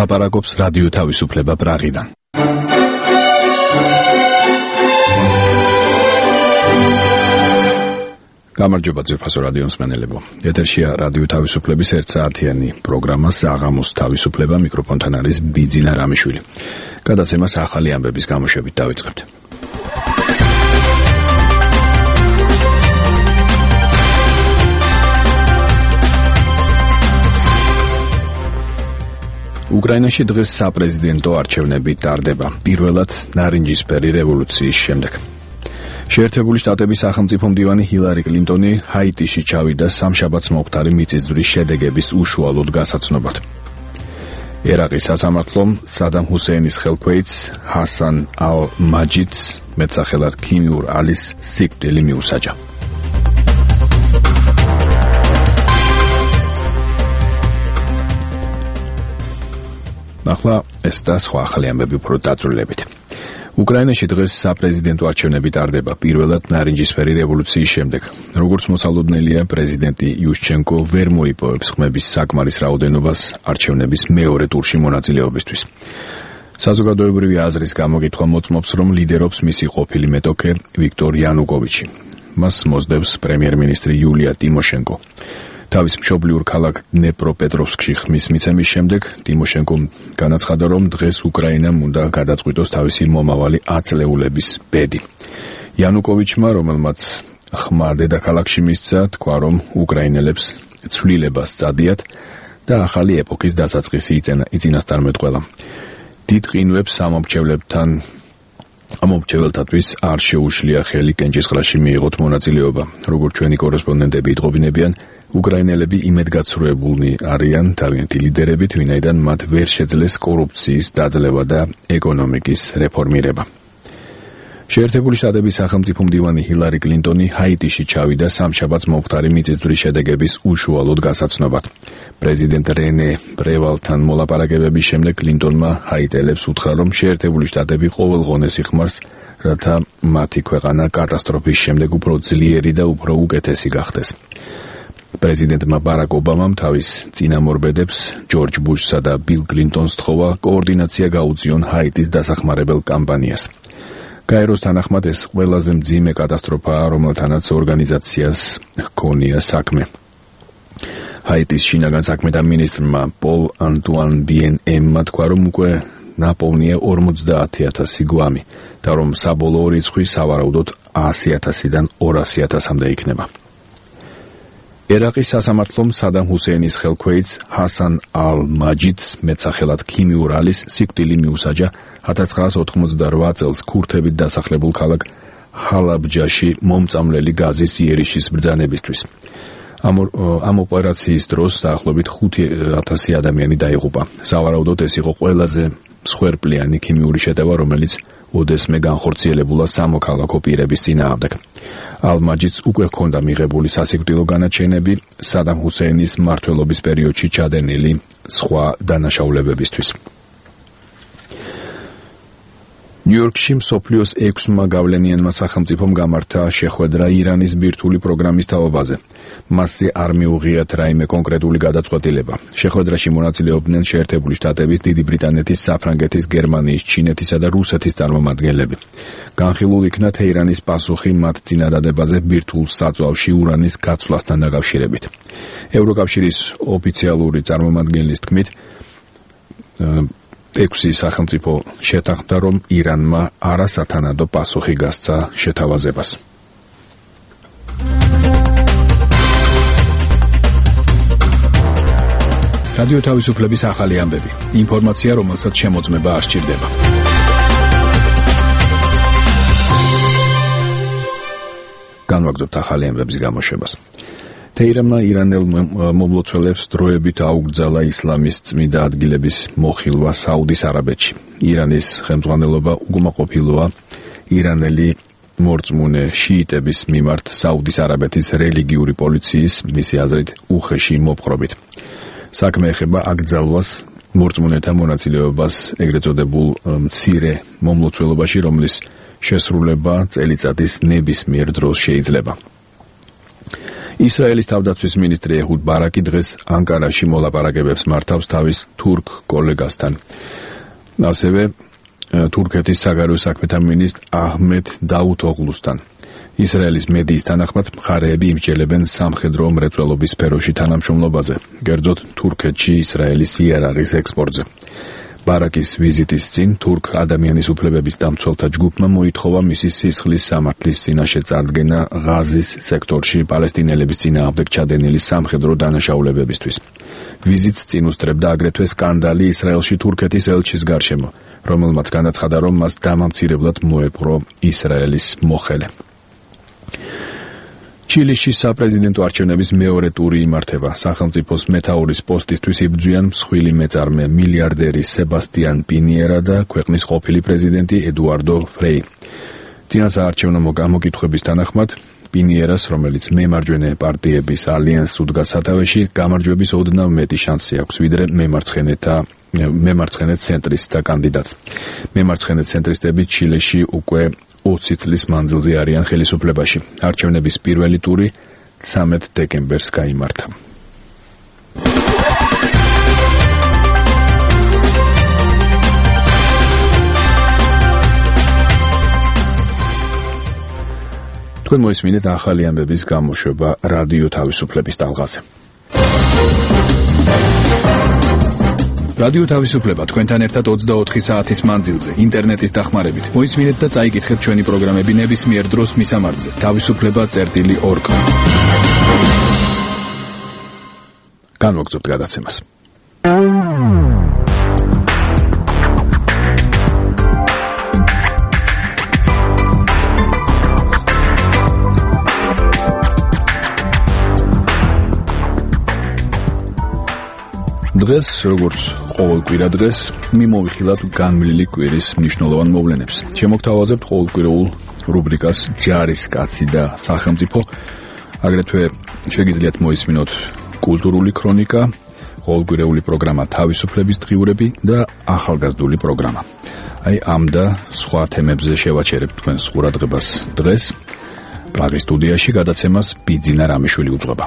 მოლაპარაკობს რადიო თავისუფლება პრაღიდან. გამარჯობა ძვირფასო რადიო მსმენელებო. ეთერშია რადიო თავისუფლების 1 საათიანი პროგრამა საღამოს თავისუფლება, მიკროფონთან არის ბიძინა რამიშვილი. გადაცემას ახალი ამბების გამოშვებით დავიწყებთ. უკრაინაში დღეს საპრეზიდენტო არჩევნები ტარდება, პირველად ნარინჯისფერი რევოლუციის შემდეგ. შეერთებული შტატების სახელმწიფო მდივანი ჰილარი კლინტონი ჰაიტიში ჩავიდა სამშაბათს მომხდარი მიწისძვრის შედეგების უშუალოდ გასაცნობად. ერაყის სასამართლომ სადამ ჰუსეინის ხელქვეითს ჰასან ალ-მაჯიდს მეტსახელად ქიმიურ ალის სიკვდილი მიუსაჯა. ახლა ეს და სხვა ახალი ამბები უფრო დაწვრილებით. უკრაინაში დღეს საპრეზიდენტო არჩევნები ტარდება, პირველად ნარინჯისფერი რევოლუციის შემდეგ. როგორც მოსალოდნელია, პრეზიდენტი იუშჩენკო ვერ მოიპოვებს ხმების საკმარის რაოდენობას არჩევნების მეორე ტურში მონაწილეობისთვის. საზოგადოებრივი აზრის გამოკითხვა მოწმობს, რომ ლიდერობს მისი ყოფილი მეტოქე ვიქტორ იანუკოვიჩი. მას მოსდევს პრემიერ-მინისტრი იულია ტიმოშენკო. თავის მშობლიურ ქალაქ დნეპროპეტროვსკში ხმის მიცემის შემდეგ ტიმოშენკომ განაცხადა, რომ დღეს უკრაინამ უნდა გადაწყვიტოს თავისი მომავალი აწლეულების ბედი. იანუკოვიჩმა, რომელმაც ხმა დედაქალაქში მისცა, თქვა, რომ უკრაინელებს ცვლილება სცადიათ და ახალი ეპოქის დასაწყისი იწინასწარმეტყველა. დიდ ყინვებს ამომრჩეველთათვის არ შეუშლია ხელი კენჭისყრაში მიიღოთ მონაწილეობა. როგორც ჩვენი კორესპონდენტები იტყობინებიან, უკრაინელები იმედგაცრუებულნი არიან თავიანთი ლიდერებით, ვინაიდან მათ ვერ შეძლეს კორუფციის დაძლევა და ეკონომიკის რეფორმირება. შეერთებული შტატების სახელმწიფო მდივანი ჰილარი კლინტონი ჰაიტიში ჩავიდა სამშაბათს მომხდარი მიწისძვრის შედეგების უშუალოდ გასაცნობად. პრეზიდენტ რენე ბრევალთან მოლაპარაკებების შემდეგ კლინტონმა ჰაიტელებს უთხრა, რომ შეერთებული შტატები ყოველღონეს იხმარს, რათა მათი ქვეყანა კატასტროფის შემდეგ უფრო ძლიერი და უფრო უკეთესი გახდეს. პრეზიდენტმა ბარაკ ობამამ თავის წინამორბედებს ჯორჯ ბუშსა და ბილ კლინტონს თხოვა კოორდინაცია გაუწიონ ჰაიტის დასახმარებელ კამპანიას. გაეროს თანახმად ეს ყველაზე მძიმე კატასტროფაა, რომელთანაც ორგანიზაციას ჰქონია საქმე. ჰაიტის შინაგან საქმეთა მინისტრმა პოლ ანტუან ბიენ-ემმა თქვა, რომ უკვე ნაპოვნია 50,000 გვამი და რომ საბოლოო რიცხვი სავარაუდოდ 100,000-დან 200,000-მდე იქნება. ერაყის სასამართლომ სადამ ჰუსეინის ხელქვეითს ჰასან ალ-მაჯიდს მეტსახელად ქიმიურ ალის სიკვდილი მიუსაჯა 1988 წელს ქურთებით დასახლებულ ქალაქ ჰალაბჯაში მომწამლელი გაზის იერიშის ბრძანებისთვის. ამ ოპერაციის დროს დაახლოებით 5,000 ადამიანი დაიღუპა. სავარაუდოდ ეს იყო ყველაზე მსხვერპლიანი ქიმიური შეტევა, რომელიც ოდესმე განხორციელებულა სამოქალაქო პირების წინააღმდეგ. ალ-მაჯიდს უკვე ჰქონდა მიღებული სასიკვდილო განაჩენები სადამ ჰუსეინის მმართველობის პერიოდში ჩადენილი სხვა დანაშაულებებისთვის. ნიუ-იორკში მსოფლიოს 6-მა გავლენიანმა სახელმწიფომ გამართა შეხვედრა ირანის ბირთვული პროგრამის თაობაზე. მასზე არ მიუღიათ რაიმე კონკრეტული გადაწყვეტილება. შეხვედრაში მონაწილეობდნენ შეერთებული შტატების, დიდი ბრიტანეთის, საფრანგეთის, გერმანიის, ჩინეთისა და რუსეთის წარმომადგენლები. განხილულ იქნა თეირანის პასუხი მათ წინადადებაზე ბირთვულ საწვავში ურანის გაცვლასთან დაკავშირებით. ევროკავშირის ოფიციალური წარმომადგენლის თქმით, 6 სახელმწიფო შეთანხმდა, რომ ირანმა არასათანადო პასუხი გასცა შეთავაზებას. რადიო თავისუფლების ახალი ამბები. ინფორმაცია, რომელსაც შემოწმება არ სჭირდება. განვაგრძობთ ახალი ამბების გამოშვებას. თეირანმა ირანელ მომლოცველებს დროებით აუგრძალა ისლამის წმინდა ადგილების მოხილვა საუდის არაბეთში. ირანის ხელმძღვანელობა უკმაყოფილოა ირანელი მორწმუნე შიიტების მიმართ საუდის არაბეთის რელიგიური პოლიციის, მისი აზრით, უხეში მოპყრობით. საქმე ეხება აკრძალვას მორწმუნეთა მონაწილეობას ეგრეთ წოდებულ მცირე მომლოცველობაში, რომლის შესრულება წელიწადის ნებისმიერ დროს შეიძლება. ისრაელის თავდაცვის მინისტრი ეჰუდ ბარაკი დღეს ანკარაში მოლაპარაკებებს მართავს თავის თურქ კოლეგასთან. ასევე თურქეთის საგარეო საქმეთა მინისტრ აჰმედ დავუთოღლუსთან. ისრაელის მედიის თანახმად მხარეები იმსჯელებენ სამხედრო მრეწველობის სფეროში თანამშრომლობაზე, კერძოდ თურქეთში ისრაელის იარაღის ექსპორტზე. ბარაკის ვიზიტის წინ თურქ ადამიანის უფლებების დამცველთა ჯგუფმა მოითხოვა მისი სისხლის სამართლის წინაშე წარდგენა ღაზის სექტორში პალესტინელების წინააღმდეგ ჩადენილი სამხედრო დანაშაულებებისთვის. ვიზიტს წინ უსწრებდა აგრეთვე სკანდალი ისრაელში თურქეთის ელჩის გარშემო, რომელმაც განაცხადა, რომ მას დამამცირებლად მოეპყრო ისრაელის მოხელე. ჩილეში საპრეზიდენტო არჩევნების მეორე ტური იმართება. სახელმწიფოს მეთაურის პოსტისთვის იბრძვიან მსხვილი მეწარმე მილიარდერი სებასტიან პინიერა და ქვეყნის ყოფილი პრეზიდენტი ედუარდო ფრეი. წინასაარჩევნო გამოკითხვების თანახმად პინიერას, რომელიც მემარჯვენე პარტიების ალიანსს უდგას სათავეში, გამარჯვების ოდნავ მეტი შანსი აქვს, ვიდრე მემარცხენე ცენტრისტთა კანდიდატს. მემარცხენე ცენტრისტები ჩილეში უკვე 20 წლის მანძილზე არიან ხელისუფლებაში. არჩევნების პირველი ტური 13 დეკემბერს გაიმართა. თქვენ მოისმინეთ ახალი ამბების გამოშვება რადიო თავისუფლების ტალღაზე. რადიო თავისუფლება თქვენთან ერთად 24 საათის მანძილზე ინტერნეტის დახმარებით. მოისმინეთ და წაიკითხეთ ჩვენი პროგრამები ნებისმიერ დროს მისამართზე თავისუფლება.org. განვაგრძობთ გადაცემას. დღეს, როგორც ყოველ კვირა დღეს, მიმოვიხილავთ განვლილი კვირის მნიშვნელოვან მოვლენებს. შემოგთავაზებთ ყოველკვირეულ რუბრიკას ჯარისკაცი და სახელმწიფო. აგრეთვე შეგიძლიათ მოისმინოთ კულტურული ქრონიკა, ყოველკვირეული პროგრამა თავისუფლების დღიურები და ახალგაზრდული პროგრამა. ამ და სხვა თემებზე შევაჩერებთ თქვენს ყურადღებას დღეს. პლაგის სტუდიაში გადაცემას ბიძინა რამიშვილი უძღვება.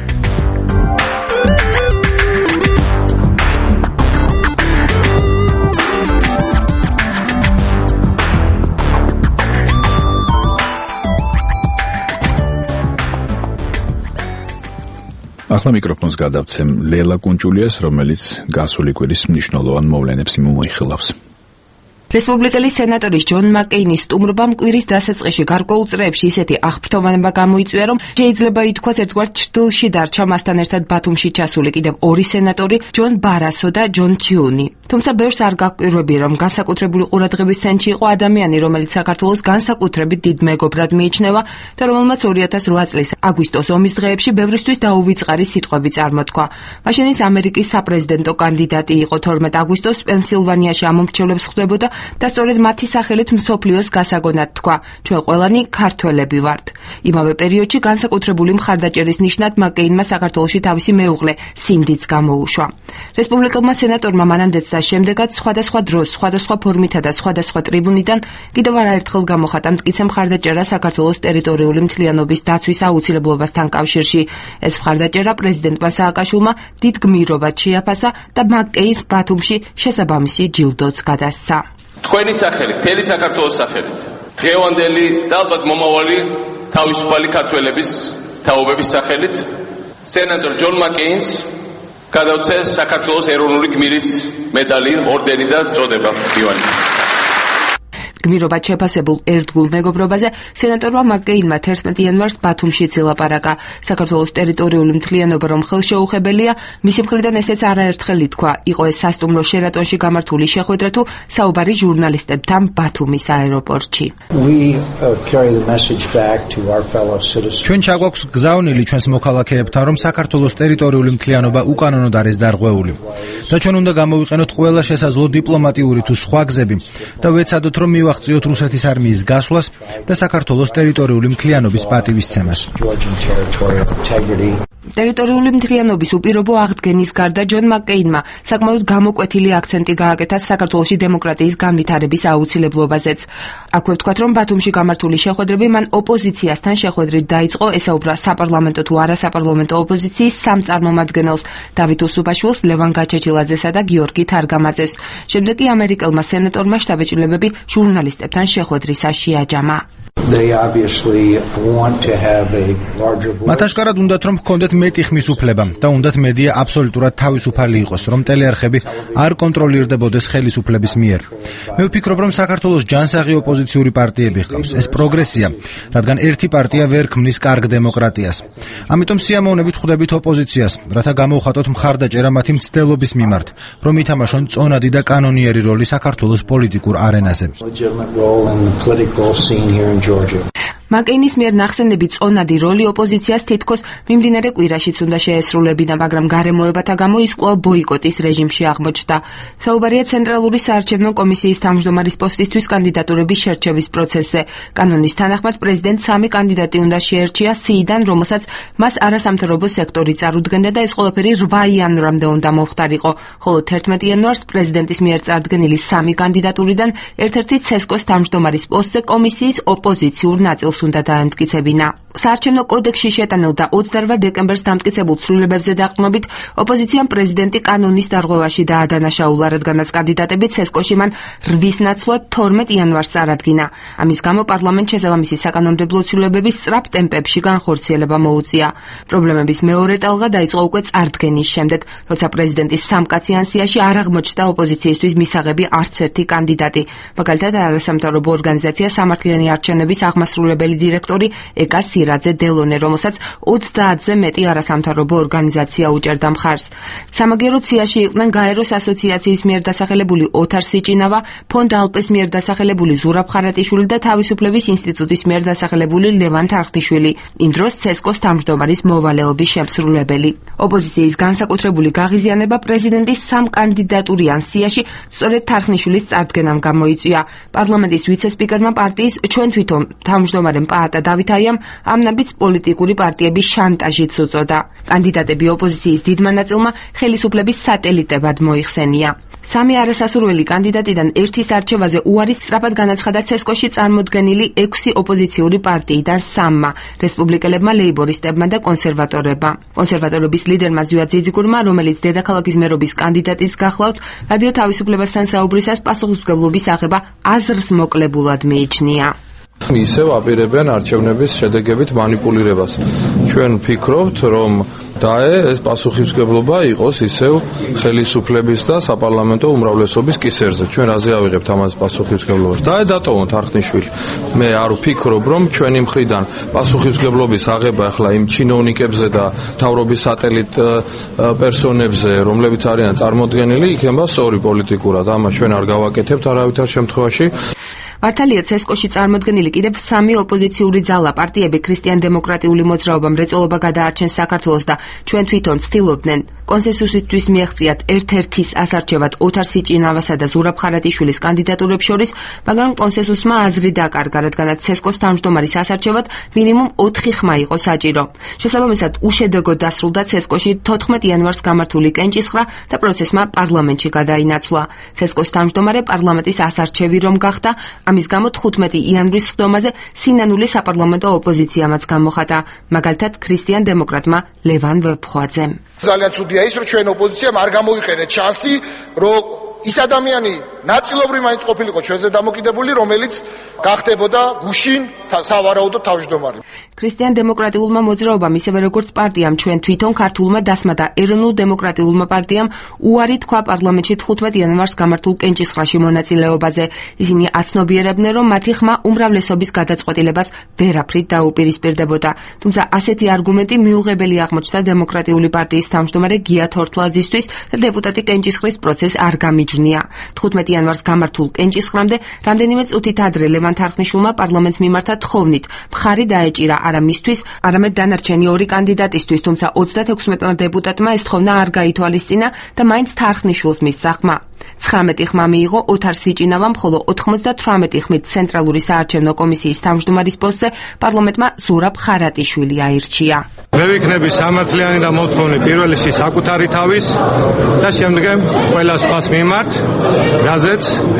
ახლა მიკროფონს გადავცემ ლელა კუნჭულიას, რომელიც გასული კვირის მნიშვნელოვან მოვლენებს მიმოიხილავს. რესპუბლიკელი სენატორის ჯონ მაკეინის სტუმრობამ კვირის დასაწყისში გარკვეულ წრეებში ისეთი აღფრთოვანება გამოიწვია, რომ შეიძლება ითქვას ერთგვარ ჩრდილში დარჩა მასთან ერთად ბათუმში ჩასული კიდევ ორი სენატორი, ჯონ ბარასო და ჯონ თიუნი. თუმცა ბევრს არ გაგვირგვებია, რომ განსაკუთრებული ყურადღების ცენტრში იყო ადამიანი, რომელიც საქართველოს განსაკუთრებით დიდ მეგობრად მიიჩნევა და რომელმაც 2008 წლის აგვისტოს ომის დღეებში ბევრისთვის დაუვიწყარი სიტყვები წარმოთქვა. მაშინ ის ამერიკის საპრეზიდენტო კანდიდატი იყო. 12 აგვისტოს პენსილვანიაში ამომრჩევლებს ხვდებოდა და სწორედ მათი სახელით მსოფლიოს გასაგონად თქვა: ჩვენ ყველანი ქართველები ვართ. იმავე პერიოდში განსაკუთრებული მხარდაჭერის ნიშნად მაკეინმა საქართველოში თავისი მეუღლე სინდიც გამოუშვა. რესპუბლიკელმა სენატორმა მანამდეც და შემდეგაც სხვადასხვა დროს, სხვადასხვა ფორმითა და სხვადასხვა ტრიბუნიდან კიდევ არაერთხელ გამოხატა მტკიცე მხარდაჭერა საქართველოს ტერიტორიული მთლიანობის დაცვის აუცილებლობასთან კავშირში. ეს მხარდაჭერა პრეზიდენტმა სააკაშვილმა დიდ გმირობად შეაფასა და მაკეინს ბათუმში შესაბამისი ჯილდოც გადასცა. თქვენი სახელით, მთელი საქართველოს სახელით, დღევანდელი და ალბათ მომავალი თავისუფალი ქართველების თაობების სახელით, სენატორ ჯონ მაკეინს გადავწე საქართველოს ეროვნული გმირის მედალი, ორდენი და წოდება. ივანი. გმირობად შეფასებულ ერთგულ მეგობრობაზე სენატორმა მაკეინმა 11 იანვარს ბათუმში ილაპარაკა. საქართველოს ტერიტორიული მთლიანობა რომ ხელშეუხებელია, მისი მხრიდან ესეც არაერთხელ ითქვა. იყო ეს სასტუმრო შერატონში გამართული შეხვედრა თუ საუბარი ჟურნალისტებთან ბათუმის აეროპორტში. ჩვენ ჩაგვაქვს გზავნილი ჩვენს მოქალაქეებთან, რომ საქართველოს ტერიტორიული მთლიანობა უკანონოდ არის დარღვეული და ჩვენ უნდა გამოვიყენოთ ყველა შესაძლო დიპლომატიური თუ სხვა გზები და ვეცადოთ რომ მივახციოთ რუსეთის არმიის გასვლას და საქართველოს ტერიტორიული მთლიანობის პატივისცემას. ტერიტორიული მთლიანობის უპირობო აღდგენის გარდა ჯონ მაკკეინმა საკმაოდ გამოკვეთილი აქცენტი გააკეთა საქართველოში დემოკრატიის განვითარების აუცილებლობაზეც. აქვე ვთქვათ, რომ ბათუმში გამართული შეხვედრები მან ოპოზიციასთან შეხვედრით დაიწყო, ესაუბრა საპარლამენტო თუ არასაპარლამენტო ოპოზიციის სამ წარმომადგენელს, დავით უსუბაშვილს, ლევან გაჩეჩილაძესა და გიორგი თარგამაძეს. შემდეგ კი ამერიკელმა სენატორმა შტაბ-ეჭვლებები ჟურნალისტებთან შეხვედრისას შეაჯამა. მათ აშკარად უნდათ, რომ ჰქონდეთ მეტი ხმის უფლება და უნდათ მედია აბსოლუტურად თავისუფალი იყოს, რომ ტელეარხები არ კონტროლირდებოდეს ხელისუფლების მიერ. მე ვფიქრობ, რომ საქართველოს ჯანსაღი ოპოზიციური პარტიები ჰყავს. ეს პროგრესია, რადგან ერთი პარტია ვერ ქმნის კარგ დემოკრატიას. ამიტომ სიამოვნებით ხვდებით ოპოზიციას, რათა გამოვხატოთ მხარდაჭერა მათი მცდელობის მიმართ, რომ ითამაშონ წონადი და კანონიერი როლი საქართველოს პოლიტიკურ არენაზე. მაკეინის მიერ ნახსენები წონადი როლი ოპოზიციას თითქოს მიმდინარე კვირაშიც უნდა შეესრულებინა, მაგრამ გარემოებათა გამო ის კვლავ ბოიკოტის რეჟიმში აღმოჩნდა. საუბარია ცენტრალური საარჩევნო კომისიის თავმჯდომარის პოსტისთვის კანდიდატურების შერჩევის პროცესზე. კანონის თანახმად პრეზიდენტ 3 კანდიდატი უნდა შეერჩია სიიდან, რომელსაც მას არასამთავრობო სექტორი წარუდგენდა და ეს ყველაფერი 8 იანვრამდე უნდა მომხდარიყო, ხოლო 11 იანვარს პრეზიდენტის მიერ წარდგენილი 3 კანდიდატურიდან ერთ-ერთი ცესკოს თავმჯდომარის პოსტზე კომისიის ოპოზიციურ ნაწილს უნდა დაემტკიცებინა. საარჩევნო კოდექსში შეტანილ და 28 დეკემბერს დამტკიცებულ ცვლილებებზე დაყრდნობით ოპოზიციამ პრეზიდენტი კანონის დარღვევაში დაადანაშაულა, რადგანაც კანდიდატები ცესკოში მან 8 ნაცვლად 12 იანვარს წარადგინა. ამის გამო პარლამენტს შესაბამისი საკანონმდებლო ცვლილებების სწრაფ ტემპებში განხორციელება მოუწია. პრობლემების მეორე ტალღა დაიწყო უკვე წარდგენის შემდეგ, როცა პრეზიდენტის სამკაციან სიაში არ აღმოჩნდა ოპოზიციისთვის მისაღები არც ერთი კანდიდატი. მაგალითად, არასამთავრობო ორგანიზაცია სამართლიანი არჩევნების აღმასრულებელი დირექტორი ეკა სირაძე დელონე, რომელსაც 30-ზე მეტი არასამთავრობო ორგანიზაცია უჭერდა მხარს. სამაგიეროდ სიაში იყვნენ გაეროს ასოციაციის მიერ დასახელებული ოთარ სიჭინავა, ფონდ ალპეს მიერ დასახელებული ზურაბ ხარატიშვილი და თავისუფლების ინსტიტუტის მიერ დასახელებული ლევან თარხნიშვილი, იმ დროს ცესკოს თავმჯდომარის მოვალეობის შემსრულებელი. ოპოზიციის განსაკუთრებული გაღიზიანება პრეზიდენტის 3 კანდიდატურიან სიაში სწორედ თარხნიშვილის წარდგენამ გამოიწვია. პარლამენტის ვიცე-სპიკერმა პარტიის ჩვენ თვითონ თავმჯდომარემ პაატა დავითაიამ ამ ნაბიჯს პოლიტიკური პარტიების შანტაჟით უწოდა. კანდიდატები ოპოზიციის დიდმა ნაწილმა ხელისუფლების სატელიტებად მოიხსენია. 3 არასასურველი კანდიდატიდან ერთის არჩევაზე უარის სწრაფად განაცხადა ცესკოში წარმოდგენილი 6 ოპოზიციური პარტიიდან 3-მა, რესპუბლიკელებმა, ლეიბორისტებმა და კონსერვატორებმა. კონსერვატორების ლიდერმა ზვიად ძიძიგურმა, რომელიც დედაქალაქის მერობის კანდიდატის გახლავთ, რადიო თავისუფლებასთან საუბრისას პასუხისმგებლობის აღება აზრს მოკლებულად მიიჩნია. ისევ აპირებენ არჩევნების შედეგებით манипуლირებას. ჩვენ ვფიქრობთ, რომ ეს პასუხისმგებლობა იყოს ისევ ხელისუფლების და საპარლამენტო უმრავლესობის კისერზე. ჩვენ რაზე ავიღებთ ამას პასუხისმგებლობას? დატოვოთ თარხნიშვილი. მე არ ვფიქრობ, რომ ჩვენი მხრიდან პასუხისმგებლობის აღება ახლა იმ ჩინოვნიკებზე და მთავრობის სატელიტ პერსონებზე, რომლებიც არიან წარმოდგენილი, იქნება სწორი პოლიტიკურად. ამას ჩვენ არ გავაკეთებთ არავითარ შემთხვევაში. მართალია ცესკოში წარმოდგენილი კიდევ 3 ოპოზიციური ძალა პარტიები ქრისტიან-დემოკრატიული მოძრაობა მრეწველობა გადაარჩენს საქართველოს და ჩვენ თვითონ ცდილობდნენ კონსენსუსისთვის მიაღწიათ ერთ-ერთის ასარჩევად ოთარ სიჭინავასა და ზურაბ ხარატიშვილის კანდიდატურებს შორის, მაგრამ კონსენსუსმა აზრი დაკარგა, რადგანაც ცესკოს თავმჯდომარის ასარჩევად მინიმუმ 4 ხმა იყო საჭირო. შესაბამისად, უშედეგოდ დასრულდა ცესკოში 14 იანვარს გამართული კენჭისხრა და პროცესმა პარლამენტში გადაინაცვლა. ცესკოს თავმჯდომარე პარლამენტის ასარჩევი რომ გახდა, ამის გამო 15 იანვრის სხდომაზე სინანული საპარლამენტო ოპოზიციამაც გამოხატა, მაგალითად ქრისტიან-დემოკრატმა ლევან ვეფხვაძემ. ძალიან ცუდია ის, რომ ჩვენ ოპოზიციამ არ გამოიყენეთ შანსი, რომ ის ადამიანი ნაწილობრივ მაინც ყოფილიყო ჩვენზე დამოკიდებული, რომელიც გახდებოდა გუშინ სავარაუდო თავმჯდომარე. ქრისტიან-დემოკრატიულმა მოძრაობამ, ისევე როგორც პარტიამ ჩვენ თვითონ ქართულმა დასმა და ეროვნულ-დემოკრატიულმა პარტიამ უარი თქვა პარლამენტში 15 იანვარს გამართულ კენჭისხრაში მონაწილეობაზე. ისინი აცნობიერებდნენ, რომ მათი ხმა უმრავლესობის გადაწყვეტილებას ვერაფრით დაუპირისპირდებოდა. თუმცა ასეთი არგუმენტი მიუღებელი აღმოჩნდა დემოკრატიული პარტიის თავმჯდომარე გია თორთლაძისთვის და დეპუტატი კენჭისხრის პროცესს არ გამიჯნია. 15 იანვარს გამართულ კენჭისხრამდე რამდენიმე წუთით ადრე ლევან თარხნიშვილმა პარლამენტს მიმართა თხოვნით მხარი დაეჭირა არა მისთვის, არამედ დანარჩენი 2 კანდიდატისთვის, თუმცა 36 დეპუტატმა ეს თხოვნა არ გაითვალისწინა და მაინც თარხნიშვილს მისცა ხმა. 19 ხმა მიიღო ოთარ სიჭინავამ, ხოლო 98 ხმით ცენტრალური საარჩევნო კომისიის თავმჯდომარის პოსტზე პარლამენტმა ზურაბ ხარატიშვილი აირჩია. მე ვიქნები სამართლიანი და მოთხოვნი პირველი საკუთარი თავის და შემდგომ ყველა სხვას მიმართ, რაზეც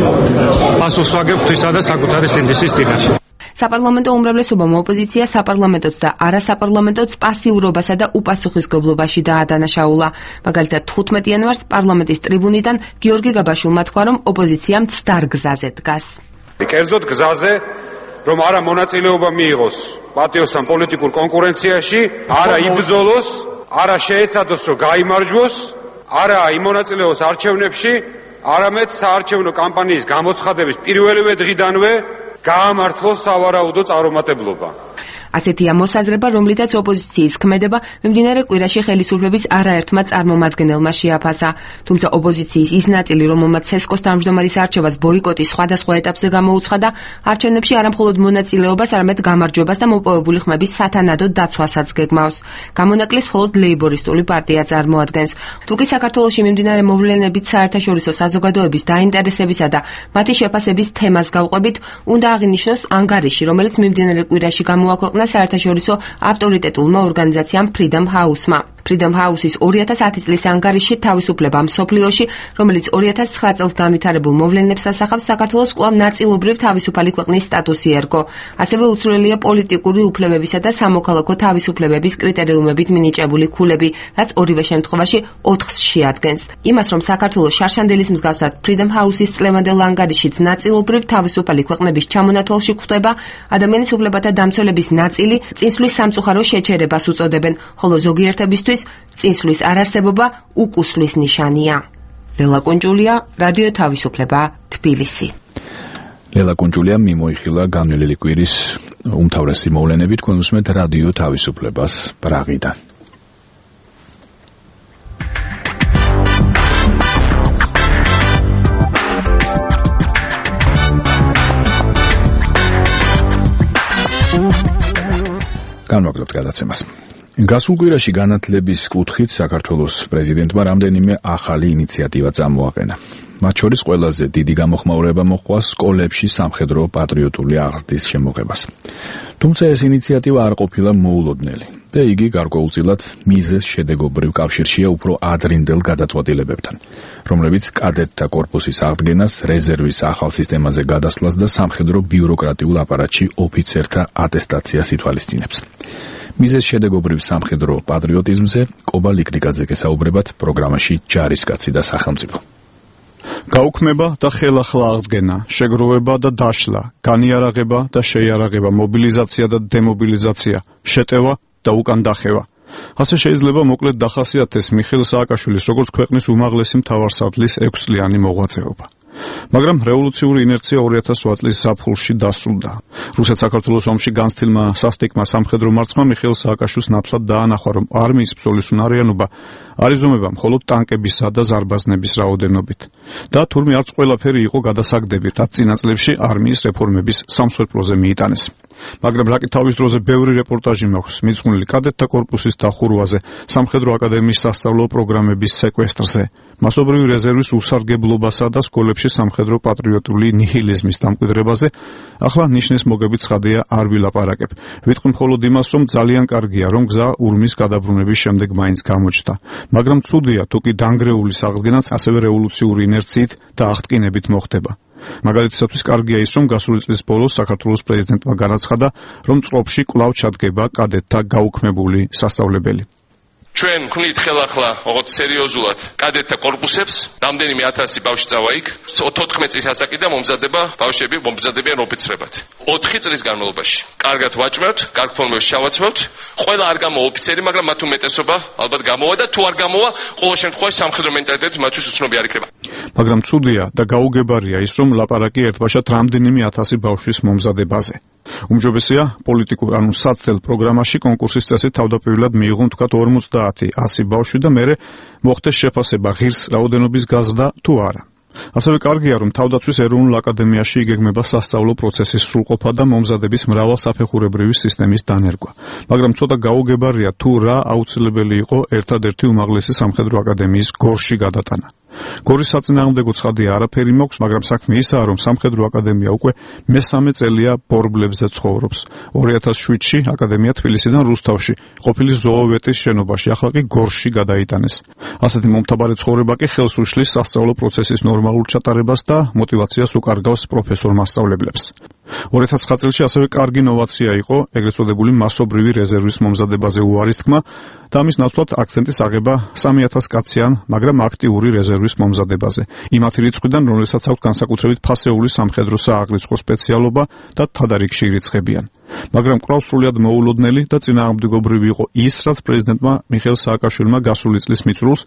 პასუხს ვაგებ ღვთისა და საკუთარი სინდისის წინაშე. საპარლამენტო უმრავლესობამ ოპოზიცია საპარლამენტოც და არასაპარლამენტოც პასიურობასა და უპასუხისმგებლობაში დაადანაშაულა. მაგალითად 15 იანვარს პარლამენტის ტრიბუნიდან გიორგი გაბაშვილმა თქვა, რომ ოპოზიცია მცდარ გზაზე დგას. კერძოდ გზაზე, რომ არა მონაწილეობა მიიღოს პატიოსთან პოლიტიკურ კონკურენციაში, არა იბრძოლოს, არა შეეცადოს, რომ გაიმარჯვოს, არა იმონაწილეოს არჩევნებში, არამედ საარჩევნო კამპანიის გამოცხადების პირველივე დღიდანვე გაამართლოს სავარაუდო წარუმატებლობა. ასეთია მოსაზრება, რომლითაც ოპოზიციის ქმედება მიმდინარე კვირაში ხელისუფლების არაერთმა წარმომადგენელმა შეაფასა. თუმცა ოპოზიციის ის ნაწილი, რომელმაც ცესკოს თავმჯდომარის არჩევას ბოიკოტის სხვადასხვა ეტაპზე გამოუცხადა, არჩევნებში არამხოლოდ მონაწილეობას, არამედ გამარჯვებას და მოპოვებული ხმების სათანადო დაცვასაც გეგმავს. გამონაკლისს მხოლოდ ლეიბორისტული პარტია წარმოადგენს. თუკი საქართველოში მიმდინარე მოვლენებით საერთაშორისო საზოგადოების დაინტერესებისა და მათი შეფასების თემას გავყვებით, უნდა აღინიშნოს ანგარიში, რომელიც მიმდინარე კვირაში გამოაქვეყნა საერთაშორისო ავტორიტეტულმა ორგანიზაციამ Freedom House-მა. Freedom House-ის 2010 წლის ანგარიში თავისუფლება მსოფლიოში, რომელიც 2009 წელს განვითარებულ მოვლენებს ასახავს, საქართველოს კვლავ ნაწილობრივ თავისუფალი ქვეყნის სტატუსი ერგო. ასევე უცვლელია პოლიტიკური უფლებებისა და სამოქალაქო თავისუფლებების კრიტერიუმებით მინიჭებული ქულები, რაც ორივე შემთხვევაში 4-ს შეადგენს. იმას, რომ საქართველოს შარშანდელის მსგავსად Freedom House-ის წლევანდელ ანგარიშიც ნაწილობრივ თავისუფალი ქვეყნების ჩამონათვალში გვხვდება, ადამიანის უფლებათა დამცველების ნაწილი წინსვლის სამწუხარო შეჩერებას უწოდებენ, ხოლო ზოგიერთებისთვის წინსვლის არარსებობა უკუსვლის ნიშანია. ლელა კუნჯულია, რადიო თავისუფლება, თბილისი. ლელა კუნჯულია მიმოიხილა განვლილი კვირის უმთავრესი მოვლენებით, თქვენ უსმენთ რადიო თავისუფლებას პრაღიდან. განვაგრძობთ გადაცემას. გასულ კვირაში განათლების კუთხით საქართველოს პრეზიდენტმა რამდენიმე ახალი ინიციატივა წამოაყენა. მათ შორის ყველაზე დიდი გამოხმაურება მოჰყვა სკოლებში სამხედრო პატრიოტული აღზრდის შემოღებას. თუმცა ეს ინიციატივა არ ყოფილა მოულოდნელი და იგი გარკვეულწილად მიზეს შედეგობრივ კავშირშია უფრო ადრინდელ გადაწყვეტილებებთან, რომლებიც კადეტთა კორპუსის აღდგენას, რეზერვის ახალ სისტემაზე გადასვლას და სამხედრო ბიუროკრატიულ აპარატში ოფიცერთა ატესტაციას ითვალისწინებს. მიზეს შედეგობრივ სამხედრო პატრიოტიზმზე კობა ლიკრიკაძე გესაუბრებათ პროგრამაში ჯარისკაცი და სახელმწიფო. გაუქმება და ხელახლა აღდგენა, შეგროვება და დაშლა, განიარაღება და შეიარაღება, მობილიზაცია და დემობილიზაცია, შეტევა და უკან დახევა. ასე შეიძლება მოკლედ დახასიათდეს მიხეილ სააკაშვილის როგორც ქვეყნის უმაღლესი მთავარსარდლის 6 წლიანი მოღვაწეობა. მაგრამ რევოლუციური ინერცია 2008 წლის ზაფხულში დასრულდა. რუსეთ-საქართველოს ომში განცდილმა სასტიკმა სამხედრო მარცხმა მიხეილ სააკაშვილს ნათლად დაანახვა, რომ არმიის ბრძოლის უნარიანობა არ იზომება მხოლოდ ტანკებისა და ზარბაზნების რაოდენობით. და თურმე არც ყველაფერი იყო გადასაგდები, რაც წინა წლებში არმიის რეფორმების სამსხვერპლოზე მიიტანეს. მაგრამ რაკი თავის დროზე ბევრი რეპორტაჟი მაქვს მიძღვნილი კადეტთა კორპუსის დახურვაზე, სამხედრო აკადემიის სასწავლო პროგრამების სეკვესტრზე, მასობრივი რეზერვის უსარგებლობასა და სკოლებში სამხედრო პატრიოტული ნიჰილიზმის დამკვიდრებაზე, ახლა ნიშნის მოგებით ცხადია არ ვილაპარაკებ. ვიტყვი მხოლოდ იმას, რომ ძალიან კარგია, რომ გზა ურმის გადაბრუნების შემდეგ მაინც გამოჩნდა. მაგრამ ცუდია, თუ კი დანგრეულის აღდგენაც ასევე რევოლუციური ინერციით და აღტკინებით მოხდება. მაგალითისათვის კარგია ის, რომ გასული წლის ბოლოს საქართველოს პრეზიდენტმა განაცხადა, რომ წყობაში კვლავ ჩადგება კადეტთა გაუქმებული სასწავლებელი. ჩვენ ვქნით ხელახლა, როგორც სერიოზულად კადეტთა კორპუსებს, რამდენიმე 1000 ბავშვი წავა იქ, 14 წლის ასაკიდან მომზადება ბავშვები, მომზადებიან ოფიცრებად. 4 წლის განმავლობაში. კარგად ვაჭმევთ, კარგ ფორმებში ჩავაცმევთ, ყველა არ გამოვა ოფიცერი, მაგრამ მათ უმეტესობა ალბათ გამოვა და თუ არ გამოვა, ყოველ შემთხვევაში სამხედრო მენტალიტეტი მათთვის უცნობი არ იქნება. მაგრამ ცუდია და გაუგებარია ის, რომ ლაპარაკი ერთბაშად რამდენიმე 1000 ბავშვის მომზადებაზე. უმჯობესია პოლიტიკურ ანუ საცდელ პროგრამაში კონკურსის წესით თავდაპირველად მიიღო თქვათ 50-100 ბავშვი და მერე მოხდეს შეფასება ღირს რაოდენობის გაზრდა თუ არა. ასევე კარგია, რომ თავდაცვის ეროვნულ აკადემიაში იგეგმება სასწავლო პროცესის სრულყოფა და მომზადების მრავალსაფეხურებრივი სისტემის დანერგვა. მაგრამ ცოტა გაუგებარია თუ რა აუცილებელი იყო ერთადერთი უმაღლესი სამხედრო აკადემიის გორში გადატანა. გორის საწინააღმდეგო ცხადია არაფერი მაქვს, მაგრამ საქმე ისაა, რომ სამხედრო აკადემია უკვე მესამე წელია ბორბლებზე ცხოვრობს. 2007-ში აკადემია თბილისიდან რუსთავში, ყოფილი ზოოვეტის შენობაში, ახლა კი გორში გადაიტანეს. ასეთი მომთაბარე ცხოვრება კი ხელს უშლის სასწავლო პროცესის ნორმალურ ჩატარებას და мотивაციას უკარგავს პროფესორ-მასწავლებლებს. 2009 წელს ასევე კარგი ნოვაცია იყო ეგრეთ წოდებული მასობრივი რეზერვის მომზადებაზე უარის თქმა და ამის ნაცვლად აქცენტის აღება 3000 კაციან, მაგრამ აქტიური რეზერვის მომზადებაზე. იმათი რიცხვიდან, რომელსაც აქვს განსაკუთრებით ფასეული სამხედრო სააღრიცხვო სპეციალობა და თადარიგში ირიცხებიან. მაგრამ კვლავ სრულად მოულოდნელი და წინააღმდეგობრივი იყო ის, რაც პრეზიდენტმა მიხეილ სააკაშვილმა გასული წლის მიწურულს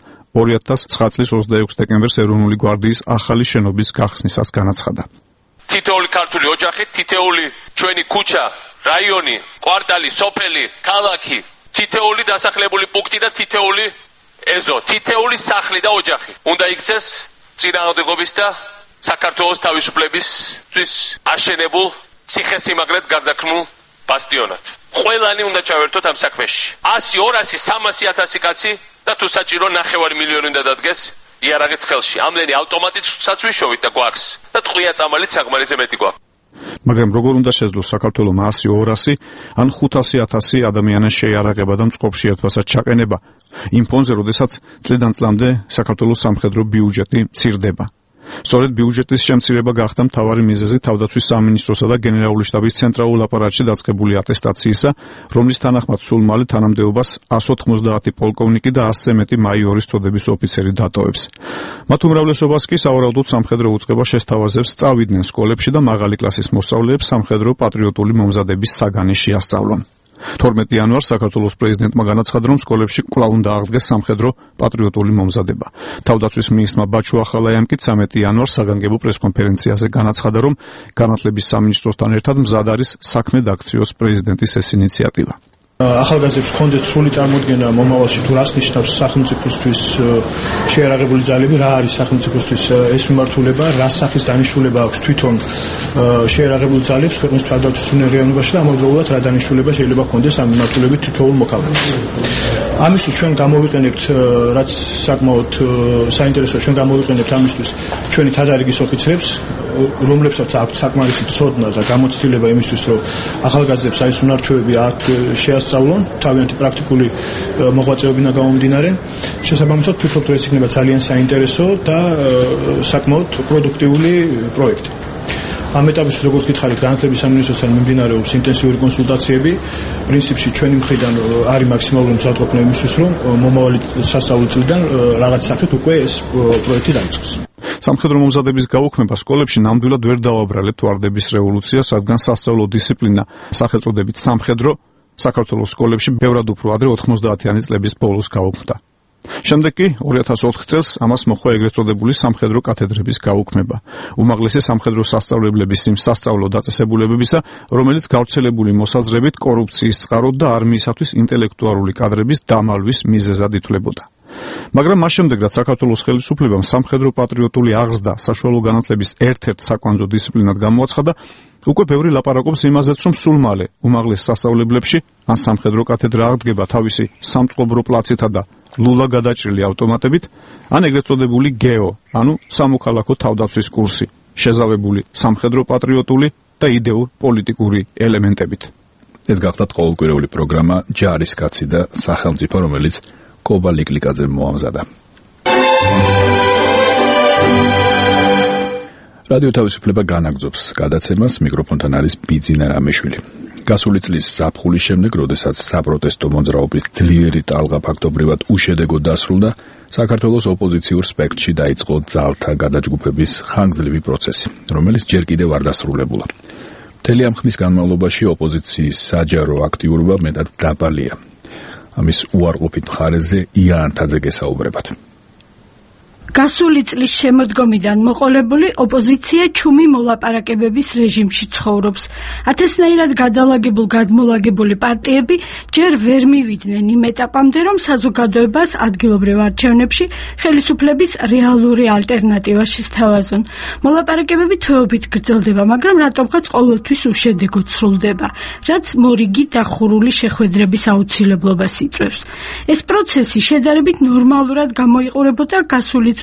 2009 წლის 26 დეკემბერს ეროვნული გვარდიის ახალი შენობის გახსნისას განაცხადა. თითოეული ქართული ოჯახი, თითოეული ჩვენი ქუჩა, რაიონი, კვარტალი, სოფელი, ქალაქი, თითოეული დასახლებული პუნქტი და თითოეული ეზო, თითოეული სახლი და ოჯახი უნდა იქცეს წინააღმდეგობის და საქართველოს თავისუფლებისთვის აშენებულ ციხესიმაგრედ გარდაქმნულ ბასტიონად. ყველანი უნდა ჩავერთოთ ამ საქმეში. 100, 200, 300 1000 კაცი და თუ საჭირო 9 მილიონი უნდა დადგეს იარაღით ხელში. ამდენი ავტომატიცსაც ვიშოვით და გვაქვს და ტყვია წამალით საკმარისზე მეტი გვაქვს. მაგრამ როგორ უნდა შეძლოს საქართველოს 100, 200 ან 500,000 ადამიანის შეიარაღება და მწყობში ერთვასაც ჩაყენება იმ ფონზე, როდესაც წლიდან წლამდე საქართველოს სამხედრო ბიუჯეტი მცირდება. სწორედ ბიუჯეტის შემცირება გახდა მთავარი მიზეზი თავდაცვის სამინისტროსა და გენერალური შტაბის ცენტრალურ აპარატში დაწყებული ატესტაციისა, რომლის თანახმად სულ მალე თანამდებობას 190 პოლკოვნიკი და 100-ზე მეტი მაიორის წოდების ოფიცერი დატოვებს. მათ უმრავლესობას კი სავარაუდოდ სამხედრო უწყება შესთავაზებს სწავიდნენ სკოლებში და მაღალი კლასის მოსწავლეებს სამხედრო პატრიოტული მომზადების საგანი შეასწავლონ. 12 იანვარს საქართველოს პრეზიდენტმა განაცხადა, რომ სკოლებში კვლავ უნდა აღდგეს სამხედრო პატრიოტული მომზადება. თავდაცვის მინისტრმა ბაჩუ ახალაიამ კი 13 იანვარს საგანგებო პრესკონფერენციაზე განაცხადა, რომ განათლების სამინისტროსთან ერთად მზად არის საქმე დაქციოს პრეზიდენტის ეს ინიციატივა. ახალგაზრდებს ჰქონდეთ სრული წარმოდგენა მომავალში თუ რას ნიშნავს სახელმწიფოსთვის შეიარაღებული ძალები, რა არის სახელმწიფოსთვის ეს მიმართულება, რა სახის დანიშნულება აქვს თვითონ შეიარაღებულ ძალებს ქვეყნის თავდაცვის უნარიანობაში და ამავდროულად რა დანიშნულება შეიძლება ჰქონდეს ამ მიმართულებით თითოეულ მოქალაქეს. ამისთვის ჩვენ გამოვიყენებთ, რაც საკმაოდ საინტერესოა, ჩვენ გამოვიყენებთ ამისთვის ჩვენი თადარიგის ოფიცრებს, რომლებსაც აქვთ საკმარისი ცოდნა და გამოცდილება იმისთვის, რომ ახალგაზრდებს აი ეს უნარჩვევები აქ შეასწავლონ, თავიანთი პრაქტიკული მოღვაწეობიდან გამომდინარე. შესაბამისად, ვფიქრობ, რომ ეს იქნება ძალიან საინტერესო და საკმაოდ პროდუქტიული პროექტი. ამ ეტაპში, როგორც გითხარით, განათლების სამინისტროსთან მიმდინარეობს ინტენსიური კონსულტაციები. პრინციპში ჩვენი მხრიდან არის მაქსიმალური მზადყოფნა იმისთვის, რომ მომავალი სასწავლო წლიდან რაღაც სახით უკვე ეს პროექტი დაიწყოს. სამხედრო მომზადების გაუქმება სკოლებში ნამდვილად ვერ დავაბრალებთ ვარდების რევოლუციას, რადგან სასწავლო დისციპლინა სახელწოდებით სამხედრო საქართველოს სკოლებში ბევრად უფრო ადრე 90-იანი წლების ბოლოს გაუქმდა. შემდეგ კი 2004 წელს ამას მოჰყვა ეგრეთ წოდებული სამხედრო კათედრების გაუქმება. უმაღლესი სამხედრო სასწავლებლების იმ სასწავლო დაწესებულებებისა, რომელიც გავრცელებული მოსაზრებით კორუფციის წყაროდ და არმიისათვის ინტელექტუალური კადრების დამალვის მიზეზად ითვლებოდა. მაგრამ მას შემდეგ, რაც საქართველოს ხელისუფლებამ სამხედრო პატრიოტული აღზრდა საშუალო განათლების ერთ-ერთ საკვანძო დისციპლინად გამოაცხადა, უკვე ბევრი ლაპარაკობს იმაზეც, რომ სულ მალე უმაღლეს სასწავლებლებში ან სამხედრო კათედრა აღდგება თავისი სამწყობრო პლაცითა და ლულა გადაჭრილი ავტომატებით, ან ეგრეთ წოდებული გეო, ანუ სამოქალაქო თავდაცვის კურსი, შეზავებული სამხედრო პატრიოტული და იდეურ პოლიტიკური ელემენტებით. ეს გახდათ ყოველკვირეული პროგრამა ჯარის კაცი და სახელმწიფო, რომელიც კობა ლიკლიკაძემ მოამზადა. რადიო თავისუფლება განაგრძობს გადაცემას, მიკროფონთან არის ბიძინა რამეშვილი. გასული წლის ზაფხულის შემდეგ, როდესაც საპროტესტო მოძრაობის ძლიერი ტალღა ფაქტობრივად უშედეგოდ დასრულდა, საქართველოს ოპოზიციურ სპექტრში დაიწყო ძალთა გადაჯგუფების ხანგრძლივი პროცესი, რომელიც ჯერ კიდევ არ დასრულებულა. მთელი ამ ხნის განმავლობაში ოპოზიციის საჯარო აქტიურობა მეტად დაბალია. ამის უარყოფით მხარეზე იანთაძე გესაუბრებათ. გასული წლის შემოდგომიდან მოყოლებული ოპოზიცია ჩუმი მოლაპარაკებების რეჟიმში ცხოვრობს. ათასნაირად გადალაგებულ გადმოლაგებული პარტიები ჯერ ვერ მივიდნენ იმ ეტაპამდე, რომ საზოგადოებას ადგილობრივ არჩევნებში ხელისუფლების რეალური ალტერნატივა შესთავაზონ. მოლაპარაკებები თვეობით გრძელდება, მაგრამ რატომღაც ყოველთვის უშედეგოდ სრულდება, რაც მორიგი დახურული შეხვედრების აუცილებლობას იწვევს. ეს პროცესი შედარებით ნორმალურად გამოიყურებოდა გასული წლის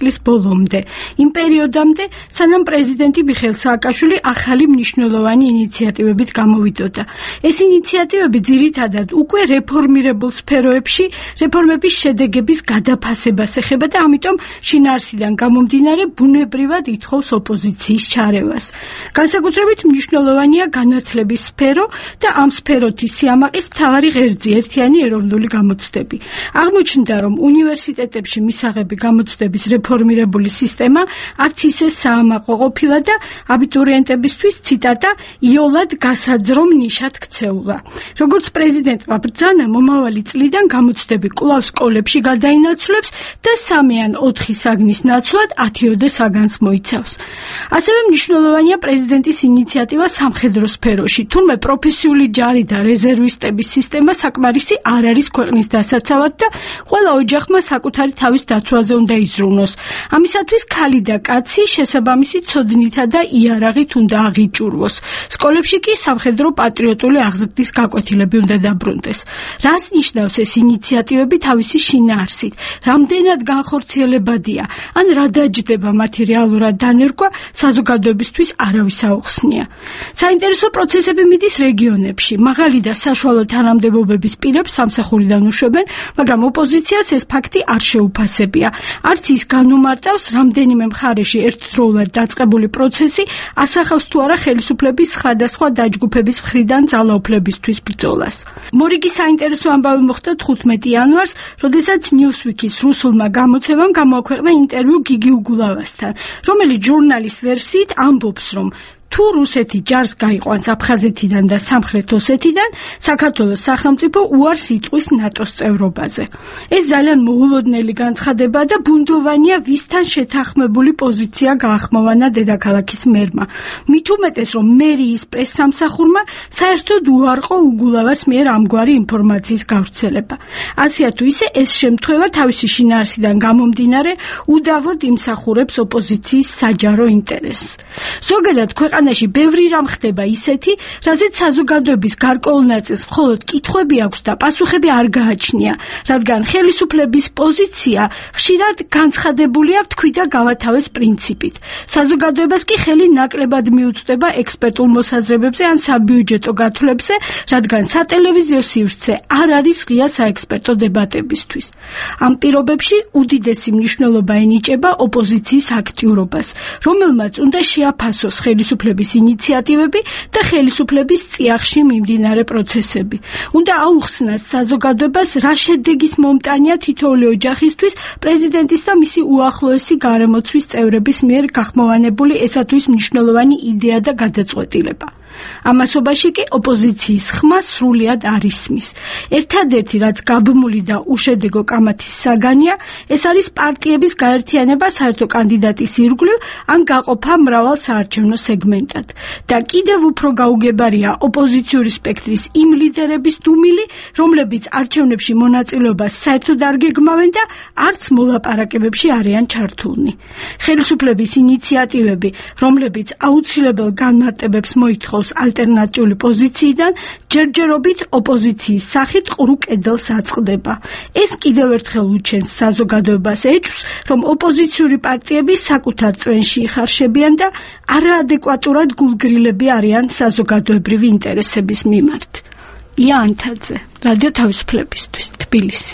წლის ბოლომდე, იმ პერიოდამდე, სანამ პრეზიდენტი მიხეილ სააკაშვილი ახალი მნიშვნელოვანი ინიციატივებით გამოვიდოდა. ეს ინიციატივები ძირითადად უკვე რეფორმირებულ სფეროებში რეფორმების შედეგების გადაფასებას ეხება და ამიტომ შინაარსიდან გამომდინარე ბუნებრივად ითხოვს ოპოზიციის ჩარევას. განსაკუთრებით მნიშვნელოვანია განათლების სფერო და ამ სფეროთი სიამაყის მთავარი ღერძი ერთიანი ეროვნული გამოცდები. აღმოჩნდა, რომ უნივერსიტეტებში მისაღები გამოცდების რეფორმირებული სისტემა არც ისე საამაყო ყოფილა და აბიტურიენტებისთვის ციტატა იოლად გასაძრომ ნიშად ქცეულა. როგორც პრეზიდენტმა ბრძანა, მომავალი წლიდან გამოცდები კვლავ სკოლებში გადაინაცვლებს და 3 ან 4 საგნის ნაცვლად 10-ოდე საგანს მოიცავს. ასევე მნიშვნელოვანია პრეზიდენტის ინიციატივა სამხედრო სფეროში. თურმე პროფესიული ჯარი და რეზერვისტების სისტემა საკმარისი არ არის ქვეყნის დასაცავად და ყველა ოჯახმა საკუთარი თავის დაცვაზე უნდა იზრუნოს. ამისათვის ქალი და კაცი შესაბამისი ცოდნითა და იარაღით უნდა აღიჭურვოს. სკოლებში კი სამხედრო პატრიოტული აღზრდის გაკვეთილები უნდა დაბრუნდეს. რას ნიშნავს ეს ინიციატივები თავისი შინაარსით? რამდენად განხორციელებადია? ან რა დაჯდება მათი რეალურად დანერგვა საზოგადოებისთვის არავის აუხსნია. საინტერესო პროცესები მიდის რეგიონებში. მაღალი და საშუალო თანამდებობების პირებს სამსახურიდან უშვებენ, მაგრამ ოპოზიციას ეს ფაქტი არ შეუფასებია. არც ის განუმარტავს, რამდენიმე მხარეში ერთდროულად დაწყებული პროცესი ასახავს თუ არა ხელისუფლების სხვადასხვა დაჯგუფების მხრიდან ძალაუფლებისთვის ბრძოლას. მორიგი საინტერესო ამბავი მოხდა 15 იანვარს, როდესაც Newsweek-ის რუსულმა გამოცემამ გამოაქვეყნა ინტერვიუ გიგი უგულავასთან, რომელიც ჟურნალის ვერსიით ამბობს, რომ თუ რუსეთი ჯარს გაიყვანს აფხაზეთიდან და სამხრეთ ოსეთიდან, საქართველოს სახელმწიფო უარს იტყვის ნატოს წევრობაზე. ეს ძალიან მოულოდნელი განცხადება და ბუნდოვანია ვისთან შეთანხმებული პოზიცია გაახმოვანა დედაქალაქის მერმა. მით უმეტეს, რომ მერიის პრესსამსახურმა საერთოდ უარყო უგულავას მიერ ამგვარი ინფორმაციის გავრცელება. ასეა თუ ისე, ეს შემთხვევა თავისი შინაარსიდან გამომდინარე უდავოდ იმსახურებს ოპოზიციის საჯარო ინტერესს. ზოგადად ქვეყანაში ბევრი რამ ხდება ისეთი, რაზეც საზოგადოების გარკვეულ ნაწილს მხოლოდ კითხვები აქვს და პასუხები არ გააჩნია, რადგან ხელისუფლების პოზიცია ხშირად განცხადებულია ვთქვი და გავათავეს პრინციპით. საზოგადოებას კი ხელი ნაკლებად მიუწვდება ექსპერტულ მოსაზრებებზე ან საბიუჯეტო გათვლებზე, რადგან სატელევიზიო სივრცე არ არის ღია საექსპერტო დებატებისთვის. ამ პირობებში უდიდესი მნიშვნელობა ენიჭება ოპოზიციის აქტიურობას, რომელმაც უნდა შეაფასოს ხელისუფლების ინიციატივები და ხელისუფლების წიაღში მიმდინარე პროცესები. უნდა აუხსნას საზოგადოებას, რა შედეგის მომტანია თითოეული ოჯახისთვის პრეზიდენტის და მისი უახლოესი გარემოცვის წევრების მიერ გახმოვანებული ესათვის მნიშვნელოვანი იდეა და გადაწყვეტილება. ამასობაში კი ოპოზიციის ხმა სრულად არ ისმის. ერთადერთი, რაც გაბმული და უშედეგო კამათის საგანია, ეს არის პარტიების გაერთიანება საერთო კანდიდატის ირგვლივ ან გაყოფა მრავალ საარჩევნო სეგმენტად. და კიდევ უფრო გაუგებარია ოპოზიციური სპექტრის იმ ლიდერების დუმილი, რომლებიც არჩევნებში მონაწილეობას საერთოდ არ გეგმავენ და არც მოლაპარაკებებში არიან ჩართულნი. ხელისუფლების ინიციატივები, რომლებიც აუცილებელ განმარტებებს მოითხოვს ალტერნატიული პოზიციიდან, ჯერჯერობით ოპოზიციის სახით ყრუ კედელს აწყდება. ეს კიდევ ერთხელ უჩენს საზოგადოებას ეჭვს, რომ ოპოზიციური პარტიები საკუთარ წვენში იხარშებიან და არაადეკვატურად გულგრილები არიან საზოგადოებრივი ინტერესების მიმართ. ია ანთაძე, რადიო თავისუფლებისთვის, თბილისი.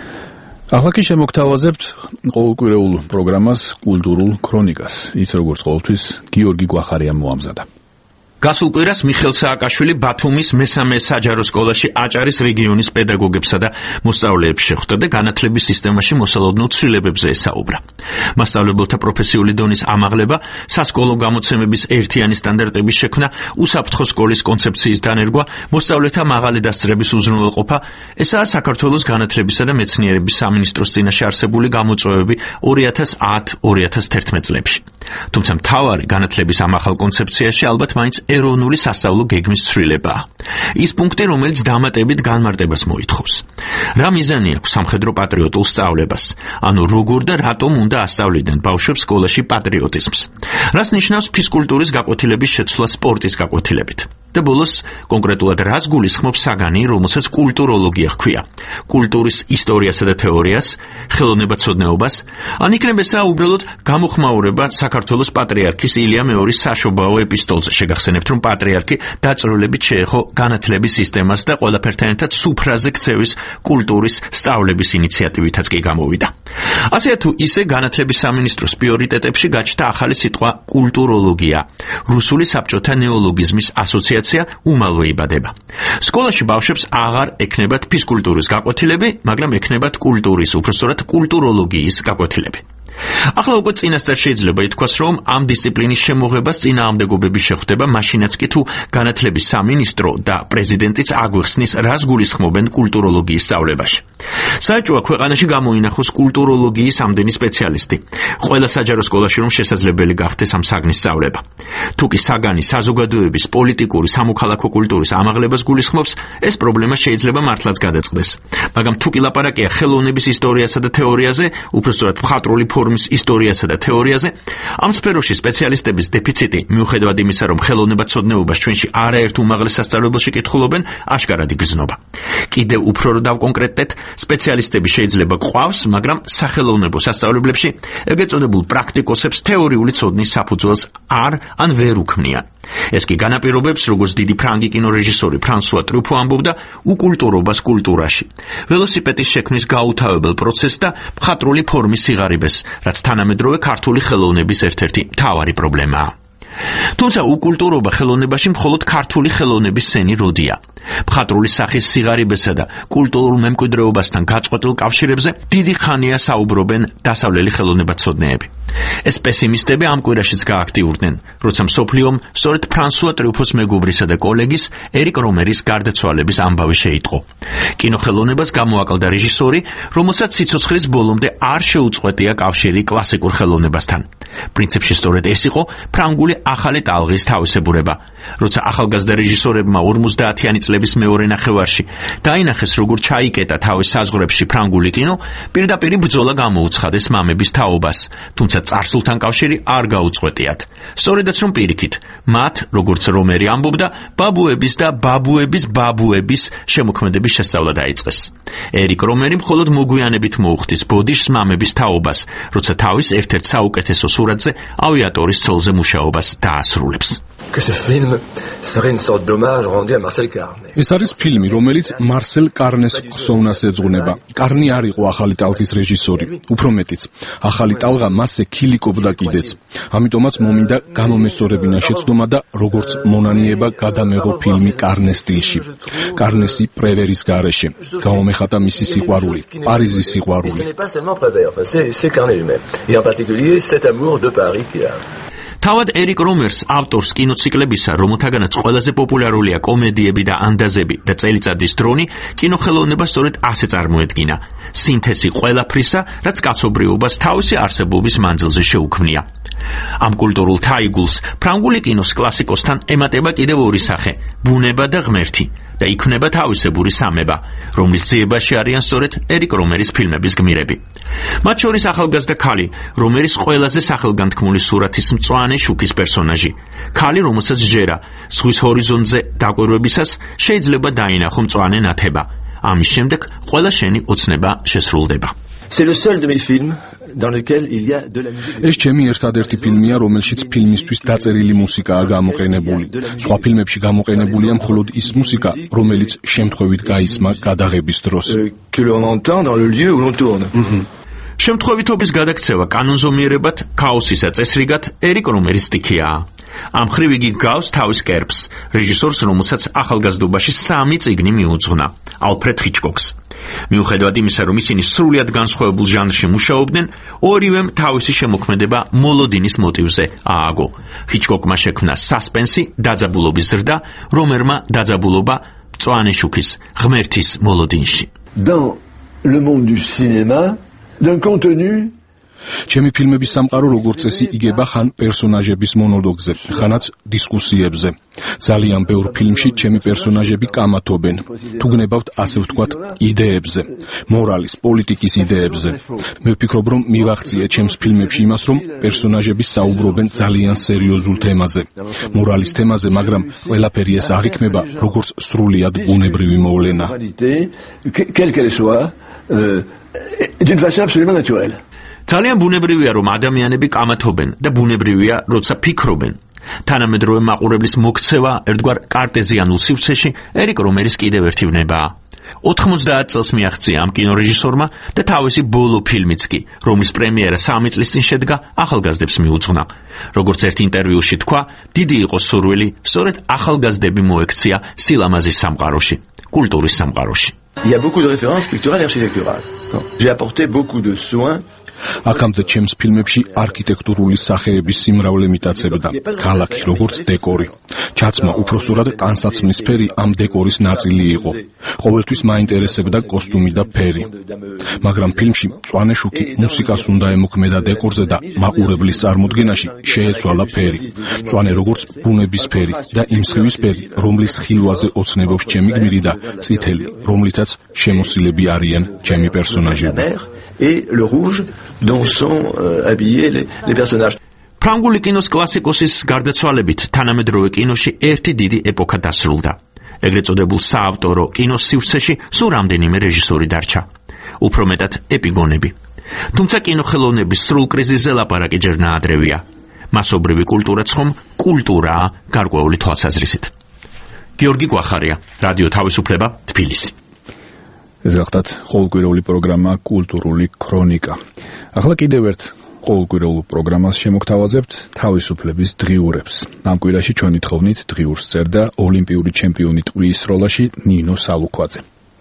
ახლა კი შემოგთავაზებთ ყოველკვირეულ პროგრამას კულტურულ ქრონიკას. ის როგორც ყოველთვის გიორგი გვახარიამ მოამზადა. გასულ კვირას მიხეილ სააკაშვილი ბათუმის მესამე საჯარო სკოლაში აჭარის რეგიონის პედაგოგებსა და მოსწავლეებს შეხვდა და განათლების სისტემაში მოსალოდნელ ცვლილებებზე ესაუბრა. მასწავლებელთა პროფესიული დონის ამაღლება, სასკოლო გამოცემების ერთიანი სტანდარტების შექმნა, უსაფრთხო სკოლის კონცეფციის დანერგვა, მოსწავლეთა მაღალი დასწრების უზრუნველყოფა, ესაა საქართველოს განათლებისა და მეცნიერების სამინისტროს წინაშე არსებული გამოწვევები 2010-2011 წლებში. თუმცა მთავარი განათლების ამ ახალ კონცეფციაში ალბათ მაინც ეროვნული სასწავლო გეგმის ცვლილებაა. ის პუნქტი, რომელიც დამატებით განმარტებას მოითხოვს. რა მიზანი აქვს სამხედრო პატრიოტულ სწავლებას? ანუ როგორ და რატომ უნდა ასწავლიდნენ ბავშვებს სკოლაში პატრიოტიზმს? რას ნიშნავს ფიზკულტურის გაკვეთილების შეცვლა სპორტის გაკვეთილებით? და ბოლოს კონკრეტულად რას გულისხმობს საგანი, რომელსაც კულტუროლოგია ჰქვია. კულტურის ისტორიასა და თეორიას, ხელოვნებაცოდნეობას, ან იქნება ესა უბრალოდ გამოხმაურება საქართველოს პატრიარქის ილია მეორის საშობაო ეპისტოლზე. შეგახსენებთ, რომ პატრიარქი დაწვრილებით შეეხო განათლების სისტემას და ყველაფერთან ერთად სუფრაზე ქცევის კულტურის სწავლების ინიციატივითაც კი გამოვიდა. ასე თუ ისე განათლების სამინისტროს პრიორიტეტებში გაჩნდა ახალი სიტყვა კულტუროლოგია. რუსული საბჭოთა ნეოლოგიზმის ასოციაცია უმალვე იბადება. სკოლაში ბავშვებს აღარ ექნებათ ფიზკულტურის გაკვეთილები, მაგრამ ექნებათ კულტურის, უпростоრად კულტუროლოგიის გაკვეთილები. ახლა უკვე წინასწარ შეიძლება ითქვას, რომ ამ დისციპლინის შემოღებას წინააღმდეგობები შეხვდება, მაშინაც კი თუ განათლების სამინისტრო და პრეზიდენტიც აგვიხსნის, რას გულისხმობენ კულტუროლოგიის სწავლებაში. საჭიროა ქვეყანაში გამოინახოს კულტუროლოგიის ამდენი სპეციალისტი. ყველა საჯარო სკოლაში რომ შესაძლებელი გახდეს ამ საგნის სწავლება. თუ კი საგანი საზოგადოების, პოლიტიკური, სამოქალაქო კულტურის ამაღლებას გულისხმობს, ეს პრობლემა შეიძლება მართლაც გადაწყდეს. მაგრამ თუ კი ლაპარაკია ხელოვნების ისტორიასა და თეორიაზე, უпростоრად მხატვრული ფორმის ისტორიასა და თეორიაზე, ამ სფეროში სპეციალისტების დეფიციტი, მიუხედავად იმისა, რომ ხელოვნებაცოდნეობას ჩვენში არაერთ უმაღლეს სასწავლებელში კითხულობენ, აშკარად იგრძნობა. კიდევ უფრო რომ დავკონკრეტდეთ, სპეციალისტები შეიძლება გვყავს, მაგრამ სახელოვნებო სასწავლებლებში ეგრეთ წოდებულ პრაქტიკოსებს თეორიული ცოდნის საფუძველს ან ვერ უქმნიან. ეს კი განაპირობებს, როგორც დიდი ფრანგი კინორეჟისორი ფრანსუა ტრუფო ამბობდა, უკულტურობას კულტურაში. ველოსიპედის შექმნის გაუთავებელ პროცესს და მხატვრული ფორმის სიღარიბეს, რაც თანამედროვე ქართული ხელოვნების ერთ-ერთი მთავარი პრობლემაა. თუმცა უკულტურობა ხელოვნებაში მხოლოდ ქართული ხელოვნების სენი როდია. მხატვრული სახის სიღარიბესა და კულტურულ მემკვიდრეობასთან გაწყვეტილ კავშირებზე დიდი ხანია საუბრობენ დასავლელი ხელოვნებაცოდნეები. ეს პესიმისტები ამ კვირაშიც გააქტიურდნენ, როცა მსოფლიომ სწორედ ფრანსუა ტრიუფოს მეგობრისა და კოლეგის ერიკ რომერის გარდაცვალების ამბავი შეიტყო. კინოხელოვნებას გამოაკლდა რეჟისორი, რომელსაც სიცოცხლის ბოლომდე არ შეუწყვეტია კავშირი კლასიკურ ხელოვნებასთან. პრინციპში სწორედ ეს იყო ფრანგული ახალი ტალღის თავისებურება. როცა ახალგაზრდა რეჟისორებმა 50-იანი წლების მეორე ნახევარში დაინახეს, როგორ ჩაიკეტა თავის საზღვრებში ფრანგული კინო, პირდაპირ ბრძოლა გამოუცხადეს მამების თაობას, თუმცა წარსულთან კავშირი არ გაუწყვეტიათ. სწორედაც რომ პირიქით, მათ, როგორც რომერი ამბობდა, ბაბუების და ბაბუების შემოქმედების შესწავლა დაიწყეს. ერიკ რომერი მხოლოდ მოგვიანებით მოუხდის ბოდიშს მამების თაობას, როცა თავის ერთ-ერთ საუკეთესო სურათზე ავიატორის ცოლზე მუშაობას დაასრულებს. ეს არის ფილმი, რომელიც მარსელ კარნეს ხსოვნას ეძღვნება. კარნი არ იყო ახალი ტალღის რეჟისორი, უფრო მეტიც. ახალი ტალღა მასზე ქილიკობდა კიდეც. ამიტომაც მომინდა გამომესწორებინა შეცდომა და როგორც მონანიება გადამეღო ფილმი კარნეს სტილში. კარნესი პრევერის გარეშე. გამომეხატა მისი სიყვარული, პარიზის სიყვარული. თავად ერიკ რომერს, ავტორს კინოციკლებისა, რომელთაგანაც ყველაზე პოპულარულია კომედიები და ანდაზები და წელიწადის დრონი, კინოხელოვნება სწორედ ასე წარმოედგინა. სინთეზი ყველაფრისა, რაც კაცობრიობას თავისი არსებობის მანძილზე შეუქმნია. ამ კულტურულ თაიგულს ფრანგული კინოს კლასიკოსთან ემატება კიდევ ორი სახე: ბუნება და ღმერთი და იქმნება თავისებური სამება, რომლის ძიებაში არიან სწორედ ერიკ რომერის ფილმების გმირები. მათ შორის ახალგაზრდა ქალი, რომერის ყველაზე სახელგანთქმული სურათის მწვანე შუქის პერსონაჟი. ქალი, რომელსაც ჯერა ზღვის ჰორიზონტზე დაკვირვებისას შეიძლება დაინახო მწვანე ნათება. ამის შემდეგ ყველა შენი ოცნება შესრულდება. ეს ჩემი ერთადერთი ფილმია, რომელშიც ფილმისთვის დაწერილი მუსიკაა გამოყენებული. სხვა ფილმებში გამოყენებულია მხოლოდ ის მუსიკა, რომელიც შემთხვევით გაისმა გადაღების დროს. შემთხვევითობის გადაქცევა კანონზომიერებად, ქაოსისა წესრიგად ერიკ რომერის სტიქიაა. ამ მხრივ იგი გავს თავის კერპს, რეჟისორს, რომელსაც ახალგაზრდობაში 3 წიგნი მიუძღვნა, ალფრედ ჰიჩკოკს. მიუხედავად იმისა, რომ ისინი სრულიად განსხვავებულ ჟანრში მუშაობდნენ, ორივემ თავისი შემოქმედება მოლოდინის მოტივზე ააგო. ჰიჩკოკმა შექმნა სასპენსი, დაძაბულობის ზრდა, რომერმა დაძაბულობა მწვანე შუქის, ღმერთის მოლოდინში. Dans le monde du cinéma, d'un contenu ჩემი ფილმების სამყარო როგორც წესი იგება ხან პერსონაჟების მონოლოგზე, ხანაც დისკუსიებზე. ძალიან ბევრ ფილმში ჩემი პერსონაჟები კამათობენ, თუ გნებავთ ასე ვთქვათ, იდეებზე, მორალის, პოლიტიკის იდეებზე. მე ვფიქრობ, რომ მივახციე ჩემს ფილმებში იმას, რომ პერსონაჟები საუბრობენ ძალიან სერიოზულ თემაზე, მორალის თემაზე, მაგრამ ყველაფერი ეს არ იქნება როგორც სრულიად ბუნებრივი მოვლენა. ძალიან ბუნებრივია, რომ ადამიანები კამათობენ და ბუნებრივია, როცა ფიქრობენ. თანამედროვე მაყურებლის მოქცევა ერთგვარ კარტეზიანულ სივრცეში ერიკ რომერის კიდევ ერთი ვნებაა. 90 წელს მიაღწია ამ კინორეჟისორმა და თავისი ბოლო ფილმიც კი, რომლის პრემიერა 3 წლის წინ შედგა, ახალგაზრდებს მიუძღვნა. როგორც ერთ ინტერვიუში თქვა, დიდი იყო სურვილი, სწორედ ახალგაზრდები მოექცია სილამაზის სამყაროში, კულტურის სამყაროში. Il y a beaucoup de références picturales et architecturales. J'ai apporté beaucoup de soins. აქამდე ჩემს ფილმებში არქიტექტურული სახეების სიმრავლე მიტაცებდა, ქალაქი როგორც დეკორი. ჩაცმა უпроსტურად ტანსაცმლის სფერი ამ დეკორის ნაწილი იყო. ყოველთვის მაინტერესებდა კოსტუმი და ფერი. მაგრამ ფილმში მწვანე შუქი მუსიკას უნდა ემოქმედა დეკორზე და მაყურებლის წარმოდგენაში შეეცვალა ფერი. მწვანე როგორც ბუნების ფერი და იმ სხივის ფერი, რომლის ხილვაზე ოცნებობს ჩემი გმირი და წითელი, რომლითაც შემოსილები არიან ჩემი პერსონაჟები. Et le rouge dont sont habillés les personnages. ფრანგული კინოს კლასიკოსის გარდაცვალებით თანამედროვე კინოში ერთი დიდი ეპოქა დასრულდა. ეგრეთ წოდებულ საავტორო კინოს სივრცეში სულ რამდენიმე რეჟისორი დარჩა. უფრო მეტად ეპიგონები. თუმცა კინოხელოვნების სრულ კრიზისზე ლაპარაკი ჯერ ნაადრევია. მასობრივი კულტურაც ხომ კულტურაა გარკვეული თვალსაზრისით. გიორგი გვახარია, რადიო თავისუფლება, თბილისი. ეს გახლავთ ყოველკვირეული პროგრამა კულტურული ქრონიკა. ახლა კიდევ ერთ ყოველკვირეულ პროგრამას შემოგთავაზებთ თავისუფლების დღიურებს. ამ კვირაში ჩვენი თხოვნით დღიურს წერდა ოლიმპიური ჩემპიონი ტყვიის როლაში ნინო სალუქვაძე.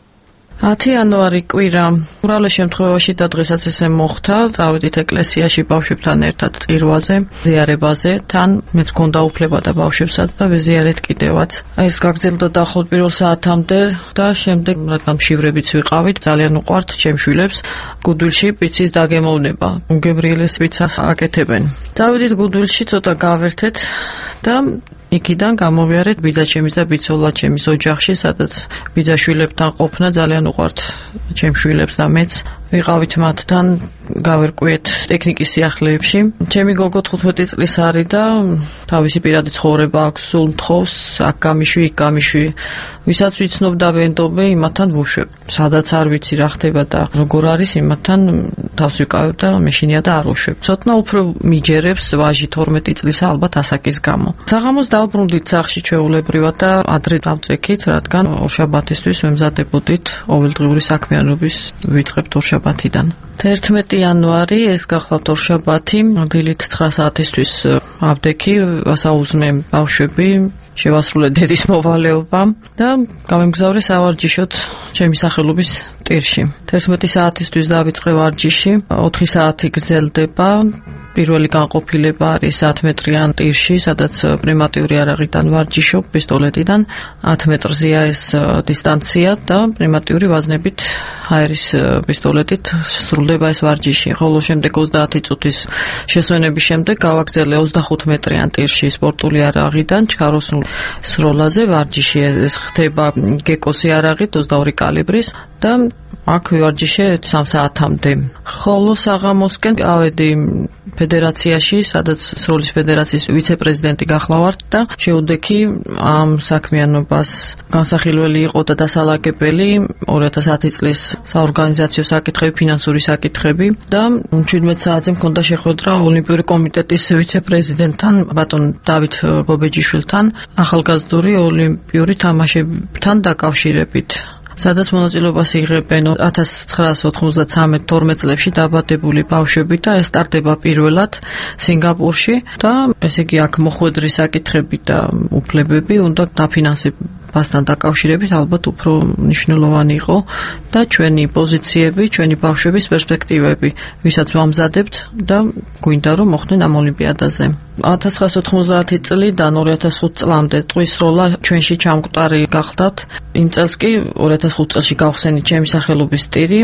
10 იანვარი კვირა უბრალოდ შემთხვევაში და დღესაც ესე მოხდა, წავედით ეკლესიაში ბავშვებთან ერთად წირვაზე, ზიარებაზე, თან მეც მქონდა უფლება და ბავშვებსაც და ვეზიარეთ კიდევაც. ეს გაგრძელდა დაახლოებით პირველ საათამდე და შემდეგ, რადგან მშივრებიც ვიყავით, ძალიან უყვართ ჩემ შვილებს გუდვილში პიცის დაგემოვნება. გებრიელეს პიცას აკეთებენ. წავედით გუდვილში, ცოტა გავერთეთ და იქიდან გამოვიარეთ ბიძაჩემის და ბიცოლაჩემის ოჯახში, სადაც ბიძაშვილებთან ყოფნა ძალიან უყვართ ჩემ შვილებს და მეც ვიყავით მათთან, გავერკვიეთ ტექნიკის სიახლეებში. ჩემი გოგო 15 წლის არის და თავისი პირადი ცხოვრება აქვს, სულ მთხოვს, აქ გამიშვი, იქ გამიშვი. ვისაც ვიცნობ და ვენდობე, იმათთან ვუშვებ. სადაც არ ვიცი რა ხდება და როგორ არის, იმათთან თავს ვიკავებ და მეშინია და არ ვუშვებ. ცოტნა უფრო მიჯერებს ვაჟი 12 წლისა, ალბათ ასაკის გამო. საღამოს დავბრუნდით სახლში ჩვეულებრივად და ადრე დავწექით, რადგან ორშაბათისთვის ვემზადებოდით ყოველდღიური საქმიანობის ვიწყებთ ორშაბათიდან. 11 იანვარი ეს გახლავთ ორშაბათი, დილით 9 საათისთვის ავდექი, ვასაუზმე ბავშვები, შევასრულე დედის მოვალეობა და გავემგზავრე სავარჯიშოდ ჩემი სახელობის ტირში. 11 საათისთვის დავიწყე ვარჯიში, 4 საათი გრძელდება. პირველი განყოფილება არის 10 მეტრიან ტირში, სადაც პრიმატიური არაღიდან ვარჯიშობ პისტოლეტიდან, 10 მეტრზეა ეს დისტანცია და პრიმატიური ვაზნებით აერის პისტოლეტით სრულდება ეს ვარჯიში. ხოლო შემდეგ 30 წუთის შესვენების შემდეგ გავაგზავნე 25 მეტრიან ტირში სპორტული არაღიდან ჩქაროსნულ სროლაზე ვარჯიში. ეს ხდება გეკოსი არაღით 22 კალიბრის და აქ ვარჯიშე 3 საათამდე. ხოლო საღამოსკენ ავედი ფედერაციაში, სადაც სროლის ფედერაციის ვიცე-პრეზიდენტი გახლავართ და შევდექი ამ საქმიანობას განსახილველი იყო და დასალაგებელი 2010 წლის საორგანიზაციო საკითხები, ფინანსური საკითხები და 17 საათზე მქონდა შეხვედრა ოლიმპიური კომიტეტის ვიცე-პრეზიდენტთან, ბატონ დავით ბობეჯიშვილთან, ახალგაზრდული ოლიმპიური თამაშებთან დაკავშირებით. სადაც მონაწილეობას იღებენ 1993-12 წლებში დაბადებული ბავშვები და ეს სტარტდება პირველად სინგაპურში და ესე იგი აქ მოხვედრის საკითხები და უფლებები უნდა დაფინანსებასთან დაკავშირებით ალბათ უფრო მნიშვნელოვანი იყო და ჩვენი პოზიციები, ჩვენი ბავშვების პერსპექტივები, ვისაც ვამზადებთ და გვინდა რომ მოხდნენ ამ ოლიმპიადაზე. 1990 წლიდან 2005 წლამდე ტყვის როლა ჩვენში ჩამკვდარი გახდათ. იმ წელს კი 2005 წელში გავხსენით ჩემი სახელობის ტირი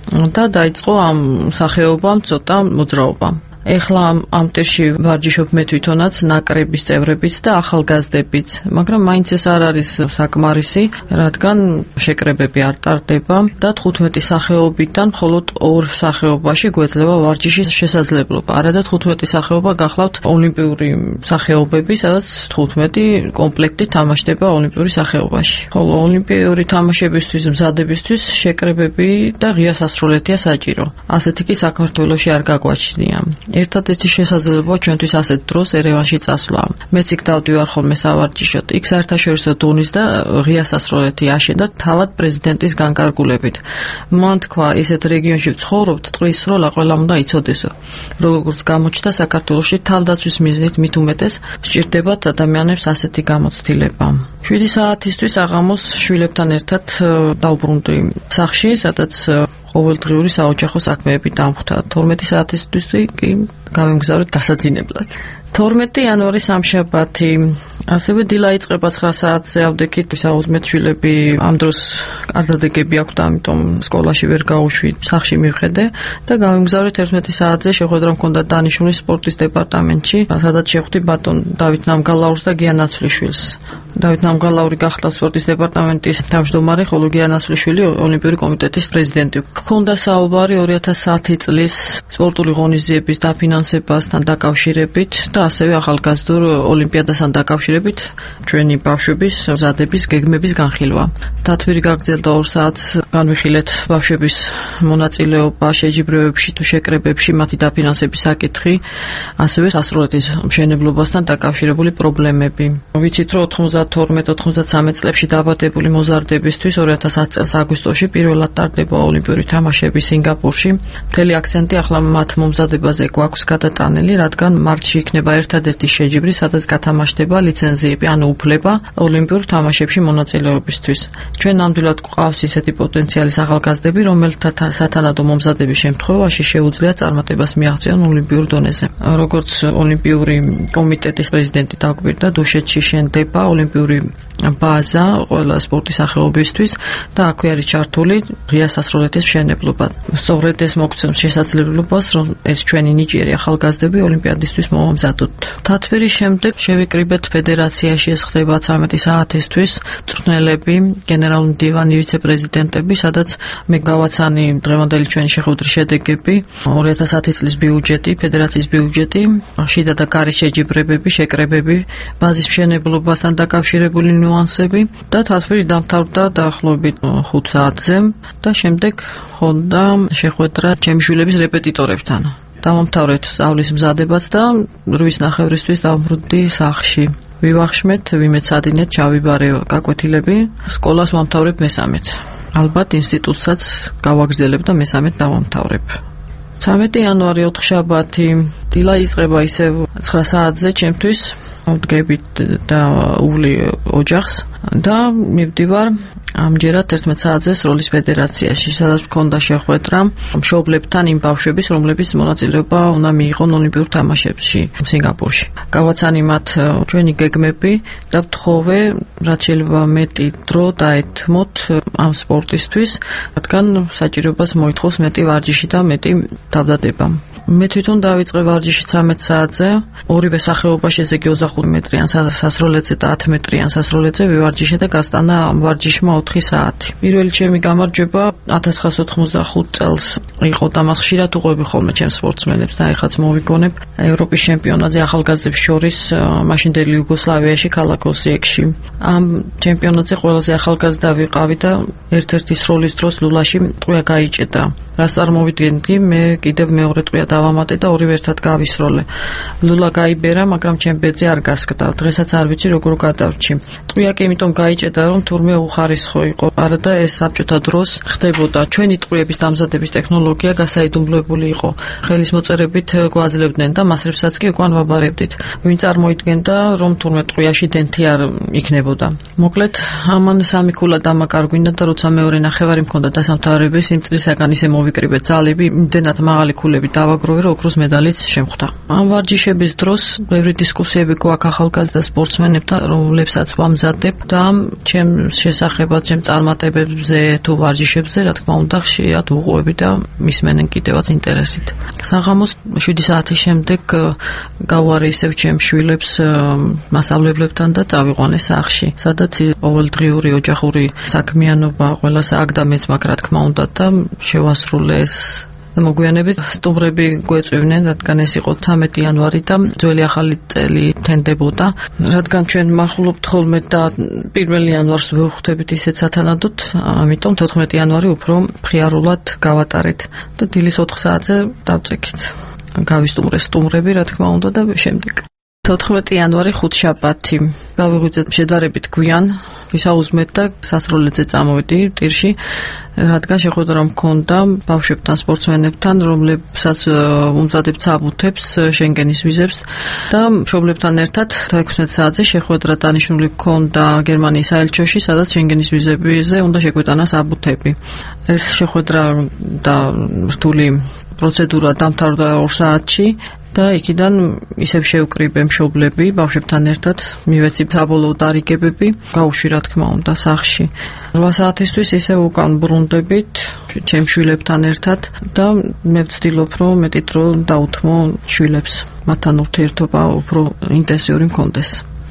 და დაიწყო ამ სახეობამ ცოტა მოძრაობა. ეხლა ამ ტირში ვარჯიშობ მე თვითონაც ნაკრების წევრებიც და ახალგაზრდებიც, მაგრამ მაინც ეს არ არის საკმარისი, რადგან შეკრებები არ ტარდება და 15 სახეობიდან მხოლოდ 2 სახეობაში გვეძლება ვარჯიშის შესაძლებლობა. არა და 15 სახეობა გახლავთ ოლიმპიური სახეობები, სადაც 15 კომპლექტი თამაშდება ოლიმპიური სახეობაში. ხოლო ოლიმპიური თამაშებისთვის მზადებისთვის შეკრებები და ღია სასროლეთია საჭირო. ასეთი კი საქართველოში არ გაგვაჩნია. ერთადერთი შესაძლებლობა ჩვენთვის ასეთ დროს ერევანში წასვლა. მეც იქ დავდივარ ხოლმე სავარჯიშოდ. იქ საერთაშორისო დონის და ღია სასროლეთი აშენდა თავად პრეზიდენტის განკარგულებით. მან თქვა, ისეთ რეგიონში ვცხოვრობთ, ტყვის სროლა ყველამ უნდა იცოდესო. როგორც გამოჩნდა, საქართველოში თავდაცვის მიზნით მით უმეტეს სჭირდებათ ადამიანებს ასეთი გამოცდილება. 7 საათისთვის აღამოს შვილებთან ერთად დავბრუნდი სახლში, სადაც ყოველდღიური საოჯახო საქმეები დამხვდა. 12 საათისთვის კი გავემგზავრეთ დასაძინებლად. 12 იანვარის სამშაბათი ასევე დილა იწყება 9 საათზე ავდექით. საუზმეთ შვილები ამ დროს არ დადეგები აქვთ, ამიტომ სკოლაში ვერ გავუშვი, სახლში მივხედე და გავემგზავრეთ 11 საათზე. შეხვედრა მქონდა დანიშნული სპორტის დეპარტამენტში, სადაც შეხვდი ბატონ დავით ნამგალაურს და გია ნაცვლიშვილს. დავით ნამგალაური გახდა სპორტის დეპარტამენტის თავმჯდომარე, ხოლო გია ნაცვლიშვილი ოლიმპიური კომიტეტის პრეზიდენტი. ჰქონდა საუბარი 2010 წლის სპორტული ღონისძიების დაფინანსებასთან დაკავშირებით და ასევე ახალგაზრდულ ოლიმპიადასთან დაკავშირებით ჩვენი ბავშვების მზადების გეგმების განხილვა. დათვირი გაგრძელდა 2 საათს, განვიხილეთ ბავშვების მონაწილეობა შეჯიბრებებში თუ შეკრებებში, მათი დაფინანსების საკითხი, ასევე სასროლეთის მშენებლობასთან დაკავშირებული პრობლემები. ვიცით, რომ 92-93 წლებში დაბადებული მოზარდებისთვის 2010 წელს აგვისტოში პირველად ტარდება ოლიმპიური თამაშები სინგაპურში. მთელი აქცენტი ახლა მათ მომზადებაზე გვაქვს გადატანილი, რადგან მარტში იქნება ერთადერთი შეჯიბრი, სადაც გათამაშდება ლიცენზიები, ანუ უფლება ოლიმპიურ თამაშებში მონაწილეობისთვის. ჩვენ ნამდვილად გვყავს ისეთი პოტენციალის ახალგაზრდები, რომელთა სათანადო მომზადების შემთხვევაში შეუძლია წარმატებას მიაღწიონ ოლიმპიურ დონეზე. როგორც ოლიმპიური კომიტეტის პრეზიდენტი დაგვირდა, დუშეთში შენდება ოლიმპიური ბაზა ყველა სპორტის სახეობისთვის და აქვე არის ჩართული ღია სასროლეთის მშენებლობა. სწორედ ეს მოგცემს შესაძლებლობას, რომ ეს ჩვენი ნიჭიერი ახალგაზრდები ოლიმპიადისთვის მოვამზადოთ. დათვირის შემდეგ შევიკრიბეთ ფედერაციაში, ეს ხდება 13 საათისთვის, მწვრთნელები, გენერალური დივანი, ვიცე-პრეზიდენტები, სადაც მე გავაცანი დღევანდელი ჩვენი შეხვედრის შედეგები, 2010 წლის ბიუჯეტი, ფედერაციის ბიუჯეტი, შიდა და კარი შეჯიბრებები, შეკრებები, ბაზის მშენებლობასთან დაკავშირებული ნიუანსები და დათვირი დამთავრდა დაახლოებით 5 საათზე და შემდეგ ხონდა შეხვედრა ჩემი შვილების რეპეტიტორებთან. დავამთავრეთ სწავლის მზადებაც და 8:30-ისთვის დავბრუნდი სახლში. ვივახშმეთ, ვიმეცადინეთ, ჩავიბარე გაკვეთილები, სკოლას ვამთავრებ მესამედ. ალბათ ინსტიტუტსაც გავაგრძელებ და მესამედ დავამთავრებ. 13 იანვარი 4 შაბათი დილა იწყება ისევ 9 საათზე ჩემთვის. ვდგებით და უვლი ოჯახს და მივდივარ ამჯერად 11 საათზე სროლის ფედერაციაში, სადაც მქონდა შეხვედრა მშობლებთან იმ ბავშვების, რომლებიც მონაწილეობა უნდა მიიღონ ოლიმპიურ თამაშებში სინგაპურში. გავაცანი მათ ჩვენი გეგმები და ვთხოვე, რაც შეიძლება მეტი დრო დაეთმოთ ამ სპორტისთვის, რადგან საჭიროებას მოითხოვს მეტი ვარჯიში და მეტი თავდადება. მე თვითონ დავიწყე ვარჯიში 13 საათზე, ორივე სახეობაში, ესე იგი 25 მეტრიან სასროლეთზე და 10 მეტრიან სასროლეთზე ვივარჯიშე და გასტანა ამ ვარჯიშმა 4 საათი. პირველი ჩემი გამარჯვება 1995 წელს იყო და მას ხშირად უყვები ხოლმე ჩემს სპორტსმენებს და ეხაც მოვიგონებ ევროპის ჩემპიონატზე ახალგაზრდებს შორის მაშინდელი იუგოსლავიაში ქალაქ ოსიეკში. ამ ჩემპიონატზე ყველაზე ახალგაზრდა ვიყავი და ერთ-ერთი სროლის დროს ლულაში ტყვია გაიჭედა. რას წარმოვიდგენდი, მე კიდევ მეორე ტყვია დავამატე და ორივე ერთად გავისროლე. ლულა გაიბერა, მაგრამ ჩემ ბედზე არ გასკდა. დღესაც არ ვიცი როგორ გადავრჩი. ტყვია კი იმიტომ გაიჭედა, რომ თურმე უხარისხო იყო. არა და ეს საბჭოთა დროს ხდებოდა. ჩვენი ტყვიების დამზადების ტექნოლოგია გასაიდუმლოებული იყო. ხელის მოწერებით გვაძლევდნენ და მასრებსაც კი უკან ვაბარებდით. ვინ წარმოიდგენდა, რომ თურმე ტყვიაში დენთი არ იქნებოდა. მოკლედ, ამან სამი ქულა დამაკარგვინდა და როცა მეორე ნახევარი მქონდა დასამთავრების იმ წლისაგან ისე მოვიკრიბე ძალები, იმდენად მაღალი ქულები დავაგროვე შემაგროვე, რომ ოქროს медалიც შემხვდა. ამ ვარჯიშების დროს ბევრი დისკუსიები გვაქვს ახალგაზრდა სპორტსმენებთან, რომლებსაც ვამზადებ და ჩემს შესახებად, ჩემ წარმატებებზე თუ ვარჯიშებზე, რა თქმა უნდა, ხშირად ვუყურები და მისმენენ კიდევაც ინტერესით. საღამოს 7 საათის შემდეგ გავვარე ისევ ჩემ შვილებს მასწავლებლებთან და წავიყვანე სახლში, სადაც ყოველდღიური ოჯახური საქმიანობა ყველას აქ და მეც მაგ რა თქმა უნდა და შევასრულე ეს მოგვიანებით სტუმრები გვეწვივნენ, რადგან ეს იყო 13 იანვარი და ძველი ახალი წელი თენდებოდა. რადგან ჩვენ მახულობთ ხოლმე და 1 იანვარს ვხვდებით ისეთ სათანადოდ, ამიტომ 14 იანვარი უფრო მხიარულად გავატარეთ და დილის 4 საათზე დავწეკით. გავისტუმრეს სტუმრები, რა თქმა უნდა და შემდეგ 14 იანვარი ხუთშაბათი. გავიღვიძეთ შედარებით გვიან, ვისაუზმეთ და სასროლედზე წამოვედი ტირში, რადგან შეხვედრა მქონდა ბავშვებთან, სპორტსმენებთან, რომლებსაც უმზადებთ საბუთებს, შენგენის ვიზებს და მშობლებთან ერთად 16 საათზე შეხვედრა დანიშნული მქონდა გერმანიის საელჩოში, სადაც შენგენის ვიზებზე უნდა შეგვეტანა საბუთები. ეს შეხვედრა და რთული პროცედურა დამთავრდა 2 საათში. და იქიდან ისევ შევკრიბე მშობლები ბავშვებთან ერთად, მივეცი საბოლოო დარიგებები, გავუშვი რა თქმა უნდა სახლში. 8 საათისთვის ისევ უკან ბრუნდებით ჩემ შვილებთან ერთად და მე ვცდილობ რომ მეტი დრო დავუთმო შვილებს, მათთან ურთიერთობა უფრო ინტენსიური მქონდეს.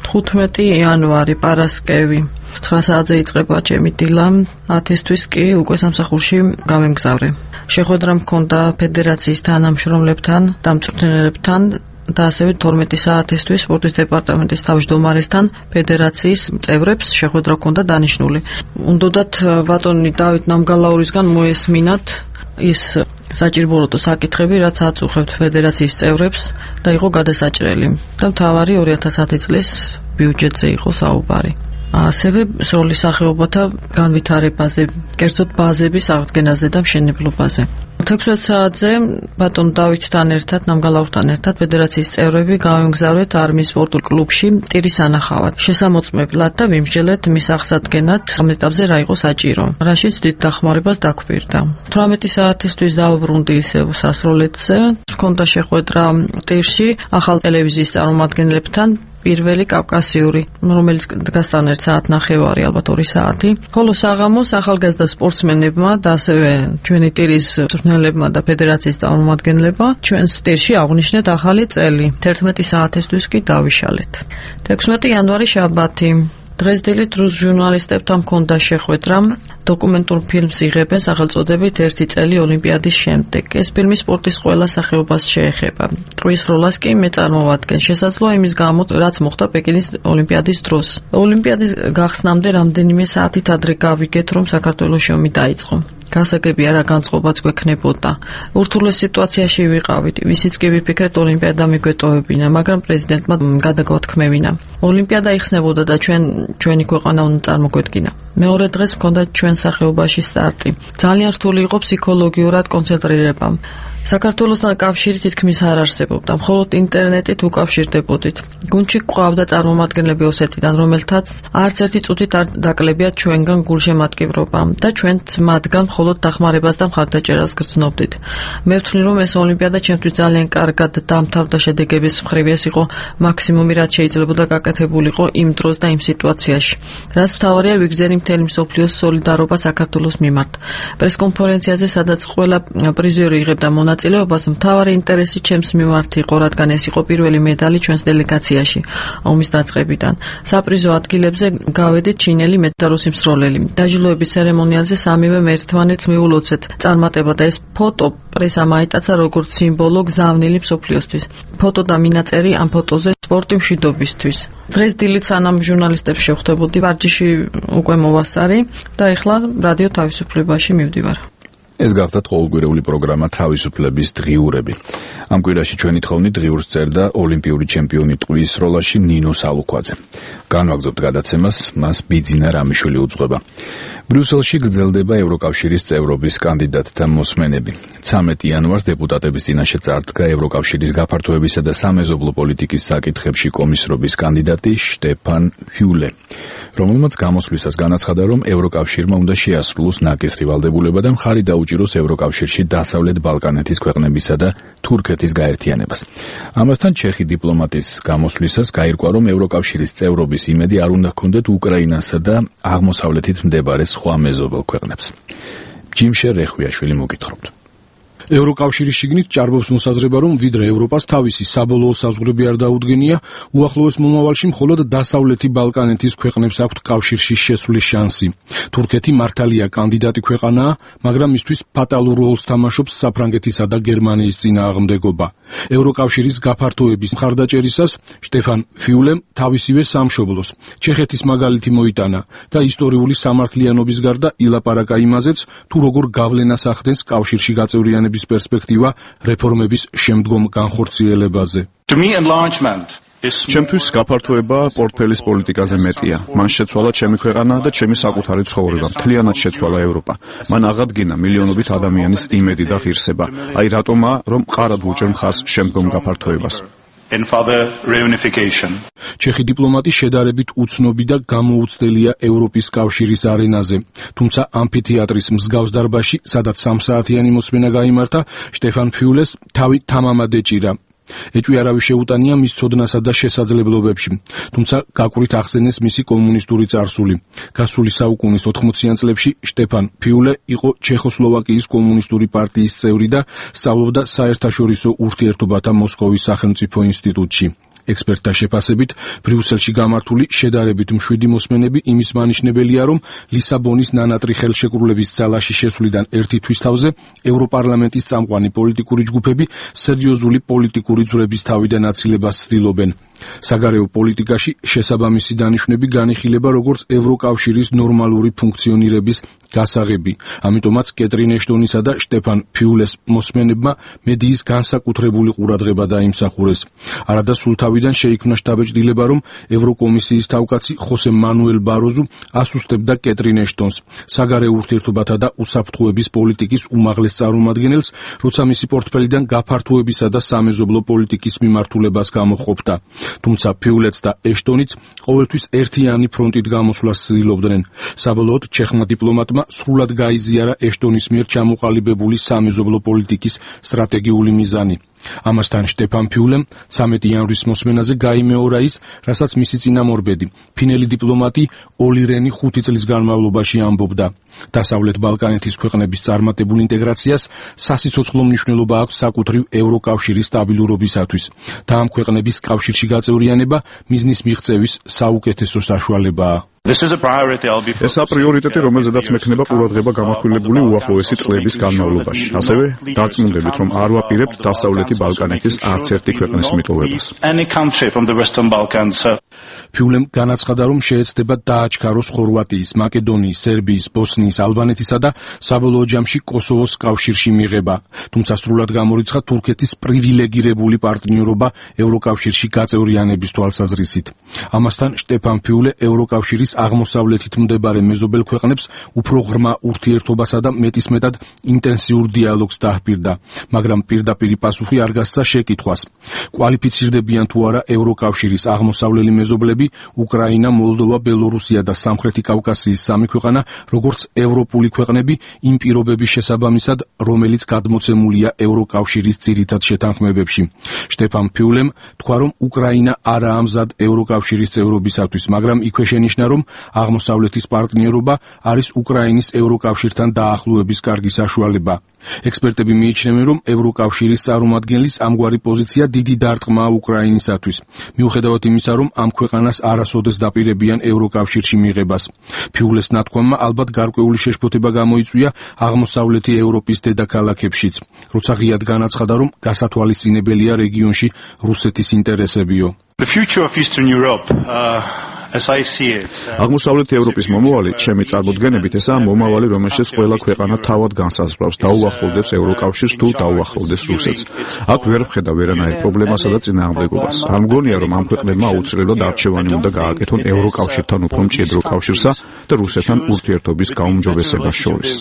15 იანვარი პარასკევი 9 საათზე იწყება ჩემი დილა, 10-ისთვის კი უკვე სამსახურში გავემგზავრე. შეხვედრა მქონდა ფედერაციის თანამშრომლებთან, დამწვრთნელებთან და ასევე 12 საათისთვის სპორტის დეპარტამენტის თავმჯდომარესთან, ფედერაციის წევრებს შეხვედრა მქონდა დანიშნული. უნდათ ბატონი დავით ნამგალაურისგან მოესმინათ ის საჭიროებო საკითხები, რაც აწუხებთ ფედერაციის წევრებს და იყო გადასაჭრელი და მთავარი 2010 წლის ბიუჯეტზე იყო საუბარი. ასევე სროლის სახეობათა განვითარებაზე, კერძოდ ბაზების აღდგენაზე და მშენებლობაზე. 16 საათზე ბატონ დავითთან ერთად, ნამგალაურთან ერთად ფედერაციის წევრები გავემგზავრეთ არმიის სპორტულ კლუბში ტირის ანახავად. შესამოწმებლად და ვიმსჯელეთ მის აღსადგენად ამ ეტაპზე რა იყო საჭირო, რაშიც დიდ დახმარებას დაგვპირდა. 18 საათისთვის დავბრუნდი ისევ სასროლედზე. მქონდა შეხვედრა ტირში ახალ ტელევიზიის წარმომადგენლებთან, პირველი კავკასიური, რომელიც დგასთან 1 საათნახევარი, ალბათ 2 საათი. ხოლო საღამოს ახალგაზრდა სპორტსმენებმა და ასევე ჩვენი ტირის მწვრთნელებმა და ფედერაციის წარმომადგენლებმა ჩვენს ტირში აღნიშნეთ ახალი წელი. 11 საათისთვის კი დავიშალეთ. 16 იანვარი შაბათი. დღეს დილით რუს ჟურნალისტებთან მქონდა შეხვედრა. დოკუმენტურ ფილმს იღებენ სახელწოდებით 1 წელი ოლიმპიადის შემდეგ. ეს ფილმი სპორტის ყველა სახეობას შეეხება. ტყვის როლას კი მე წარმოვადგენ. შესაძლოა იმის გამო, რაც მოხდა პეკინის ოლიმპიადის დროს. ოლიმპიადის გახსნამდე რამდენიმე საათით ადრე გავიგეთ, რომ საქართველოს ომი დაიწყო. გასაგებია რა განწყობაც გვექნებოდა. ურთულეს სიტუაციაში ვიყავით. ვისიც კი ვიფიქრეთ ოლიმპიადა მიგვეტოვებინა, მაგრამ პრეზიდენტმა გადაგვათქმევინა. ოლიმპიადა იხსნებოდა და ჩვენი ქვეყანა უნდა წარმოგვედგინა. მეორე დღეს მქონდა ჩვენ სახეობაში სტარტი. ძალიან რთული იყო ფსიქოლოგიურად კონცენტრირება. საქართველოსთან კავშირი თითქმის არ არსებობდა, მხოლოდ ინტერნეტით უკავშირდებოდით. გუნდში გვყავდა წარმომადგენლები ოსეთიდან, რომელთაც არც ერთი წუთით არ დაკლებიათ ჩვენგან გულშემატკივრობა და ჩვენც მათგან მხოლოდ დახმარებას და მხარდაჭერას გრძნობდით. მე ვთვლი, რომ ეს ოლიმპიადა ჩემთვის ძალიან კარგად დამთავრდა შედეგების მხრივ, ეს იყო მაქსიმუმი, რაც შეიძლებოდა გაკეთებულიყო იმ დროს და იმ სიტუაციაში. რაც მთავარია, ვიგზენი მთელი მსოფლიოს სოლიდარობა საქართველოს მიმართ. პრესკონფერენციაზე, სადაც ყველა პრიზიორი იღებდა მონაწილეობას, მთავარი ინტერესი ჩემს მიმართ იყო, რადგან ეს იყო პირველი მედალი ჩვენს დელეგაციაში ომის დაწყებიდან. საპრიზო ადგილებზე გავედით ჩინელი მე და რუსი მსროლელი. დაჟილოების ცერემონიალზე სამივე ერთმანეთს მიულოცეთ წარმატება და ეს ფოტო პრესამ აიტაცა როგორც სიმბოლო გზავნილი მსოფლიოსთვის. ფოტო და მინაწერი ამ ფოტოზე სპორტი მშვიდობისთვის. დღეს დილით სანამ ჟურნალისტებს შევხვდებოდი, ვარჯიში უკვე მოვასწარი და ეხლა რადიო თავისუფლებაში მივდივარ. ეს გახდათ ყოველკვირეული პროგრამა თავისუფლების დღიურები. ამ კვირაში ჩვენი თხოვნით დღიურს წერდა ოლიმპიური ჩემპიონი ტყვის როლაში ნინო სალუქვაძე. განვაგრძობთ გადაცემას, მას ბიძინა რამიშვილი უძღვება. ბრიუსელში გრძელდება ევროკავშირის წევრობის კანდიდატთა მოსმენები. 13 იანვარს დეპუტატების წინაშე წარდგა ევროკავშირის გაფართოებისა და სამეზობლო პოლიტიკის საკითხებში კომისრობის კანდიდატი შტეფან ფიულე, რომელმაც გამოსვლისას განაცხადა, რომ ევროკავშირმა უნდა შეასრულოს ნაკისრი ვალდებულება და მხარი დაუჭიროს ევროკავშირში დასავლეთ ბალკანეთის ქვეყნებისა და თურქეთის გაერთიანებას. ამასთან ჩეხი დიპლომატის გამოსვლისას გაირკვა, რომ ევროკავშირის წევრობის იმედი არ უნდა ჰქონდეთ უკრაინასა და აღმოსავლეთით მდებარე სხვა მეზობელ ქვეყნებს. ჯიმშერ რეხვიაშვილი მოგითხრობთ. ევროკავშირის შიგნით ჭარბობს მოსაზრება, რომ ვიდრე ევროპას თავისი საბოლოო საზღვრები არ დაუდგენია, უახლოეს მომავალში მხოლოდ დასავლეთი ბალკანეთის ქვეყნებს აქვთ კავშირში შესვლის შანსი. თურქეთი მართალია კანდიდატი ქვეყანაა, მაგრამ მისთვის ფატალურ როლს თამაშობს საფრანგეთისა და გერმანიის წინააღმდეგობა. ევროკავშირის გაფართოების მხარდაჭერისას შტეფან ფიულემ თავისივე სამშობლოს, ჩეხეთის მაგალითი მოიტანა და ისტორიული სამართლიანობის გარდა ილაპარაკა იმაზეც, თუ როგორ გავლენას ახდენს კავშირში გაწევრიანების პერსპექტივა რეფორმების შემდგომ განხორციელებაზე. ჩემთვის გაფართოება პორტფელის პოლიტიკაზე მეტია. მან შეცვალა ჩემი ქვეყანა და ჩემი საკუთარი ცხოვრება. მთლიანად შეცვალა ევროპა. მან აღადგინა მილიონობით ადამიანის იმედი და ღირსება. აი რატომა რომ ყარად ვუჭერ მხარს შემდგომ გაფართოებას. ჩეხი დიპლომატი შედარებით უცნობი და გამოუცდელია ევროპის კავშირის არენაზე. თუმცა ამფითეატრის მსგავს დარბაზში, სადაც 3 საათიანი მოსმენა გაიმართა, შტეფან ფიულეს თავი თამამად ეჭირა. ეჭვი არავის შეუტანია მის ცოდნასა და შესაძლებლობებში, თუმცა გაკვირით ახსენეს მისი კომუნისტური წარსული. გასული საუკუნის 80-იან წლებში შტეფან ფიულე იყო ჩეხოსლოვაკიის კომუნისტური პარტიის წევრი და სწავლობდა საერთაშორისო ურთიერთობათა მოსკოვის სახელმწიფო ინსტიტუტში. ექსპერტთა შეფასებით, ბრიუსელში გამართული შედარებით მშვიდი მოსმენები იმის მანიშნებელია, რომ ლისაბონის ნანატრი ხელშეკრულების ძალაში შესვლიდან ერთი თვის თავზე ევროპარლამენტის წამყვანი პოლიტიკური ჯგუფები სერიოზული პოლიტიკური ძვრების თავიდან აცილებას ცდილობენ. საგარეო პოლიტიკაში შესაბამისი დანიშვნები განიხილება როგორც ევროკავშირის ნორმალური ფუნქციონირების გასაღები. ამიტომაც კეტრინ ეშტონისა და შტეფან ფიულეს მოსმენებმა მედიის განსაკუთრებული ყურადღება დაიმსახურეს. არადა სულ თავიდან შეიქმნა შტაბ-ჭდილება, რომ ევროკომისიის თავკაცი ხოსე მანუელ ბაროზუ ასუსტებდა კეტრინ ეშტონს, საგარეო ურთიერთობათა და უსაფრთხოების პოლიტიკის უმაღლეს წარმომადგენელს, როცა მისი პორტფელიდან გაფართოებისა და სამეზობლო პოლიტიკის მიმართულებას გამოჰყოფდა. თუმცა ფიულეც და ეშტონიც ყოველთვის ერთიანი ფრონტით გამოსვლას ცდილობდნენ. საბოლოოდ ჩეხმა დიპლომატმა სრულად გაიზიარა ეშტონის მიერ ჩამოყალიბებული სამეზობლო პოლიტიკის სტრატეგიული მიზანი. ამასთან შტეფან ფიულემ 13 იანვრის მოსმენაზე გაიმეორა ის, რასაც მისი წინამორბედი, ფინელი დიპლომატი ოლი რენი 5 წლის განმავლობაში ამბობდა. დასავლეთ ბალკანეთის ქვეყნების წარმატებულ ინტეგრაციას სასიცოცხლო მნიშვნელობა აქვს საკუთრივ ევროკავშირის სტაბილურობისათვის და ამ ქვეყნების კავშირში გაწევრიანება მიზნის მიღწევის საუკეთესო საშუალებაა. ესა პრიორიტეტი, რომელზედაც მექნება ყურადღება გამახვილებული უახლოესი წლების განმავლობაში. ასევე დარწმუნდებით, რომ არ ვაპირებთ დასავლეთი ბალკანეთის არც ერთი ქვეყნის მიტოვებას. ფიულემ განაცხადა, რომ შეეცდება დააჩქაროს ხორვატიის, მაკედონიის, სერბიის, ბოსნიის, ალბანეთისა და საბოლოო ჯამში კოსოვოს კავშირში მიღება. თუმცა სრულად გამორიცხა თურქეთის პრივილეგირებული პარტნიორობა ევროკავშირში გაწევრიანების თვალსაზრისით. ამასთან შტეფან ფიულე ევროკავშირის აღმოსავლეთით მდებარე მეზობელ ქვეყნებს უფრო ღრმა ურთიერთობასა და მეტისმეტად ინტენსიურ დიალოგს დაჰპირდა, მაგრამ პირდაპირი პასუხი არ გასცა შეკითხვას. კვალიფიცირდებიან თუ არა ევროკავშირის აღმოსავლელი მეზობლები უკრაინა, მოლდოვა, ბელორუსია და სამხრეთი კავკასიის 3 ქვეყანა, როგორც ევროპული ქვეყნები იმ პირობების შესაბამისად, რომელიც გადმოცემულია ევროკავშირის ძირითად შეთანხმებებში. შტეფან ფიულემ თქვა, რომ უკრაინა არაა მზად ევროკავშირის წევრობისათვის, მაგრამ იქვე შენიშნა, რომ აღმოსავლეთის პარტნიორობა არის უკრაინის ევროკავშირთან დაახლოების კარგი საშუალება. ექსპერტები მიიჩნევენ, რომ ევროკავშირის წარმომადგენლის ამგვარი პოზიცია დიდი დარტყმაა უკრაინისათვის, მიუხედავად იმისა, რომ ამ ქვეყანას არასოდეს დაპირებიან ევროკავშირში მიღებას. ფიულეს ნათქვამმა ალბათ გარკვეული შეშფოთება გამოიწვია აღმოსავლეთი ევროპის დედაქალაქებშიც, როცა ღიად განაცხადა, რომ გასათვალისწინებელია რეგიონში რუსეთის ინტერესებიო. აღმოსავლეთი ევროპის მომავალი, ჩემი წარმოდგენებით, ესაა მომავალი, რომელშიც ყველა ქვეყანა თავად განსაზღვრავს, დაუახლოვდეს ევროკავშირს თუ დაუახლოვდეს რუსეთს. აქ ვერ ვხედავ ვერანაირ პრობლემასა და წინააღმდეგობას. არ მგონია, რომ ამ ქვეყნებმა აუცილებლად არჩევანი უნდა გააკეთონ ევროკავშირთან უფრო მჭიდრო კავშირსა და რუსეთთან ურთიერთობის გაუმჯობესებას შორის.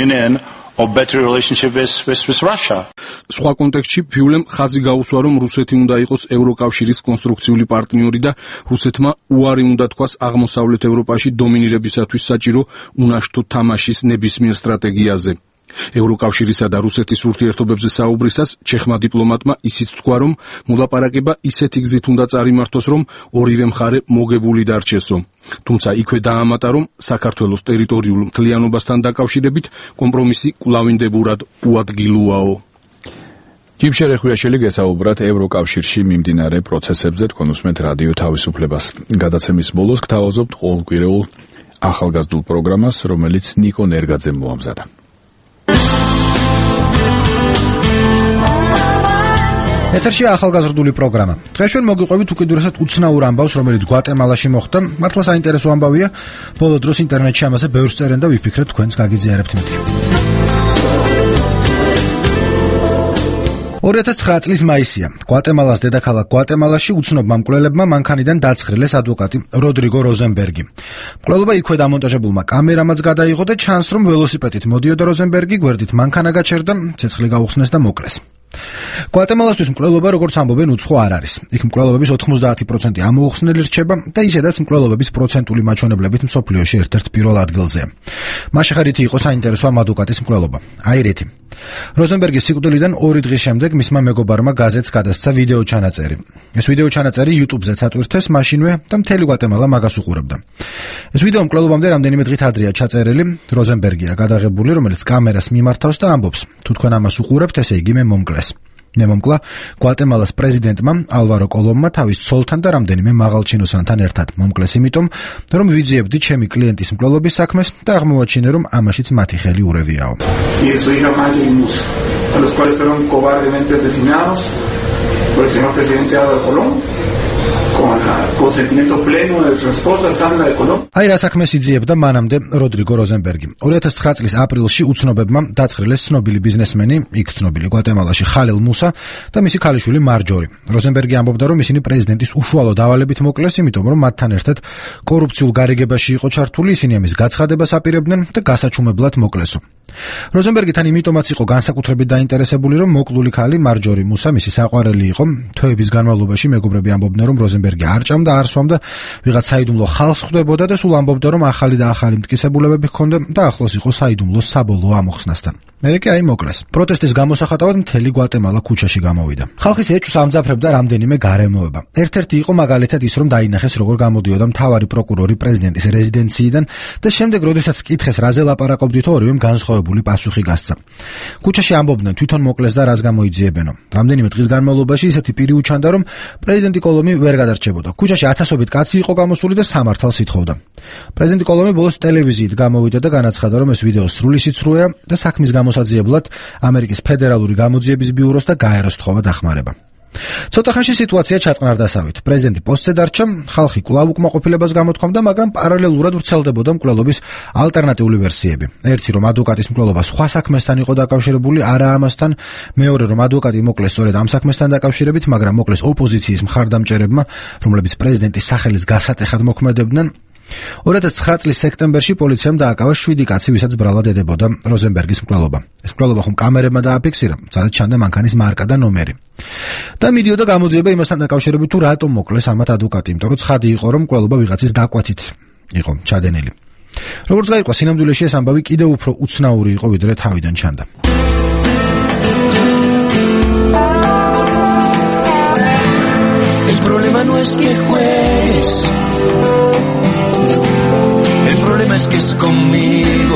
სხვა კონტექსტში ფიულემ ხაზი გაუსვა, რომ რუსეთი უნდა იყოს ევროკავშირის კონსტრუქციული პარტნიორი და რუსეთმა უარი უნდა თქვას აღმოსავლეთ ევროპაში დომინირებისათვის საჭირო უნაშტო თამაშის ნებისმიერ სტრატეგიაზე. ევროკავშირისა და რუსეთის ურთიერთობებზე საუბრისას ჩეხმა დიპლომატმა ისიც თქვა, რომ მოლაპარაკება ისეთი გზით უნდა წარიმართოს, რომ ორივე მხარე მოგებული დარჩესო. თუმცა იქვე დაამატა, რომ საქართველოს ტერიტორიულ მთლიანობასთან დაკავშირებით კომპრომისი კვლავინდებურად უადგილოაო. ჯიმშერე ხვიაშვილი გესაუბრათ ევროკავშირში მიმდინარე პროცესებზე თქვენუსმეთ რადიო თავისუფლებას. გადაცემის ბოლოს გთავაზობთ ყოველკვირეულ ახალგაზრდულ პროგრამას, რომელიც ნიკო ნერგაძემ მოამზადა. ეთერში ახალგაზრდული პროგრამა. დღეს ჩვენ მოგიყვებით უკიდურესად უცნაურ ამბავს, რომელიც გვატემალაში მოხდა. მართლა საინტერესო ამბავია. ბოლო დროს ინტერნეტში ამაზე ბევრს წერენ და ვიფიქრეთ თქვენს გაგიზიარებთ მითი. 2009 წლის მაისია. გვატემალას დედაქალაქ გვატემალაში უცნობმა მკვლელებმა მანქანიდან დაცხრილეს ადვოკატი როდრიგო როზენბერგი. მკვლელობა იქვე დამონტაჟებულმა კამერამაც გადაიღო და ჩანს, რომ ველოსიპედით მოდიოდა როზენბერგი, გვერდით მანქანა გაჩერდა, ცეცხლი გაუხსნეს და მოკლეს. გვატემალასთვის მკვლელობა, როგორც ამბობენ, უცხო არ არის. იქ მკვლელობების 90% ამოუხსნელი რჩება და ისედაც მკვლელობების პროცენტული მაჩვენებლებით მსოფლიოში ერთ-ერთ პირველ ადგილზეა. მაშინ ხარითი იყო საინტერესო ამ ადვოკატის მკვლელობა. აირეთი. როზენბერგის სიკვდილიდან 2 დღის შემდეგ მისმა მეგობარმა გაზეთს გადასცა ვიდეო ჩანაწერი. ეს ვიდეო ჩანაწერი YouTube-ზეც ატვირთეს მაშინვე და მთელი გვატემალა მაგას უყურებდა. ეს ვიდეო მკვლელობამდე რამდენიმე დღით ადრეა ჩაწერილი. როზენბერგია გადაღებული, რომელიც კამერას მიმართავს და ამბობს: თუ თქვენ ამას უყურებთ, ესე იგი მე მომკლეს. მე მომკლა გვატემალას პრეზიდენტმა ალვარო კოლომმა თავის ცოლთან და რამდენიმე მაღალჩინოსანთან ერთად. მომკლეს იმიტომ, რომ ვიძიებდი ჩემი კლიენტის მკვლელობის საქმეს და აღმოვაჩინე, რომ ამაშიც მათი ხელი ურევიაო. por el señor presidente Álvaro Colón, con el consentimiento pleno de su esposa Sandra de Colón. აი რა საქმეს იძიებდა მანამდე როდრიგო როზენბერგი. 2009 წლის აპრილში უცნობებმა დაცხრილეს ცნობილი ბიზნესმენი, იქ ცნობილი გვატემალაში ხალილ მუსა და მისი ქალიშვილი მარჯორი. როზენბერგი ამბობდა, რომ ისინი პრეზიდენტის უშუალო დავალებით მოკლეს, იმიტომ რომ მათთან ერთად კორუფციულ გარიგებაში იყო ჩართული, ისინი ამის გაცხადებას აპირებდნენ და გასაჩუმებლად მოკლესო. როზენბერგიდან იმიტომაც იყო განსაკუთრებით დაინტერესებული, რომ მოკლული ქალი მარჯორი მუსა მისი საყვარელი იყო. თვეების განმავლობაში მეგობრები ამბობდნენ, რომ როზენბერგი არ ჭამდა, არ სვამდა, ვიღაც საიდუმლო ხალხს ხვდებოდა და სულ ამბობდა, რომ ახალი და ახალი მტკიცებულებები ჰქონდა და ახლოს იყო საიდუმლოს საბოლოო ამოხსნასთან. მერე კი აი მოკლეს. პროტესტის გამოსახატავად მთელი გვატემალა ქუჩაში გამოვიდა. ხალხის ეჭვს ამძაფრებდა რამდენიმე გარემოება. ერთ-ერთი იყო მაგალითად ის, რომ დაინახეს როგორ გამოდიოდა მთავარი პროკურორი პრეზიდენტის რეზიდენციიდან და შემდეგ როდესაც კითხეს რაზე ლაპარაკობდით, ორივემ განსხვავებული პასუხი გასცა. ქუჩაში ამბობდნენ თვითონ მოკლეს და რას გამოიძიებენო. რამდენიმე დღის განმავლობაში ისეთი პირი უჩანდა, რომ პრეზიდენტი კოლომი ვერ გადარჩებოდა. ქუჩაში ათასობით კაცი იყო გამოსული და სამართალს ითხოვდა. პრეზიდენტი კოლომი ბოლოს ტელევიზიით გამოვიდა და განაცხადა, რომ ეს ვიდეო სრული სიცრუეა და საქმის მოსაძიებლად ამერიკის ფედერალური გამოძიების ბიუროს და გაეროს თხოვა დახმარება. ცოტა ხანში სიტუაცია ჩაწყნარდასავით. პრეზიდენტი პოსტზე დარჩა, ხალხი კვლავ უკმაყოფილებას გამოთქვამდა, მაგრამ პარალელურად ვრცელდებოდა მკვლელობის ალტერნატიული ვერსიები. ერთი, რომ ადვოკატის მკვლელობა სხვა საქმესთან იყო დაკავშირებული, არა ამასთან. მეორე, რომ ადვოკატი მოკლეს სწორედ ამ საქმესთან დაკავშირებით, მაგრამ მოკლეს ოპოზიციის მხარდამჭერებმა, რომლებიც პრეზიდენტის სახელის გასატეხად მოქმედებდნენ. 2009 წლის სექტემბერში პოლიციამ დააკავა 7 კაცი, ვისაც ბრალად ედებოდა როზენბერგის მკვლელობა. ეს მკვლელობა ხომ კამერებმა დააფიქსირა, სადაც ჩანდა მანქანის მარკა და ნომერი. და მიდიოდა გამოძიება იმასთან დაკავშირებით, თუ რატომ მოკლეს ამათ ადვოკატი, იმიტომ რომ ცხადი იყო, რომ მკვლელობა ვიღაცის დაკვეთით იყო ჩადენილი. როგორც გაირკვა, სინამდვილეში ეს ამბავი კიდევ უფრო უცნაური იყო, ვიდრე თავიდან ჩანდა. El problema no es que juegues. El problema es que es conmigo.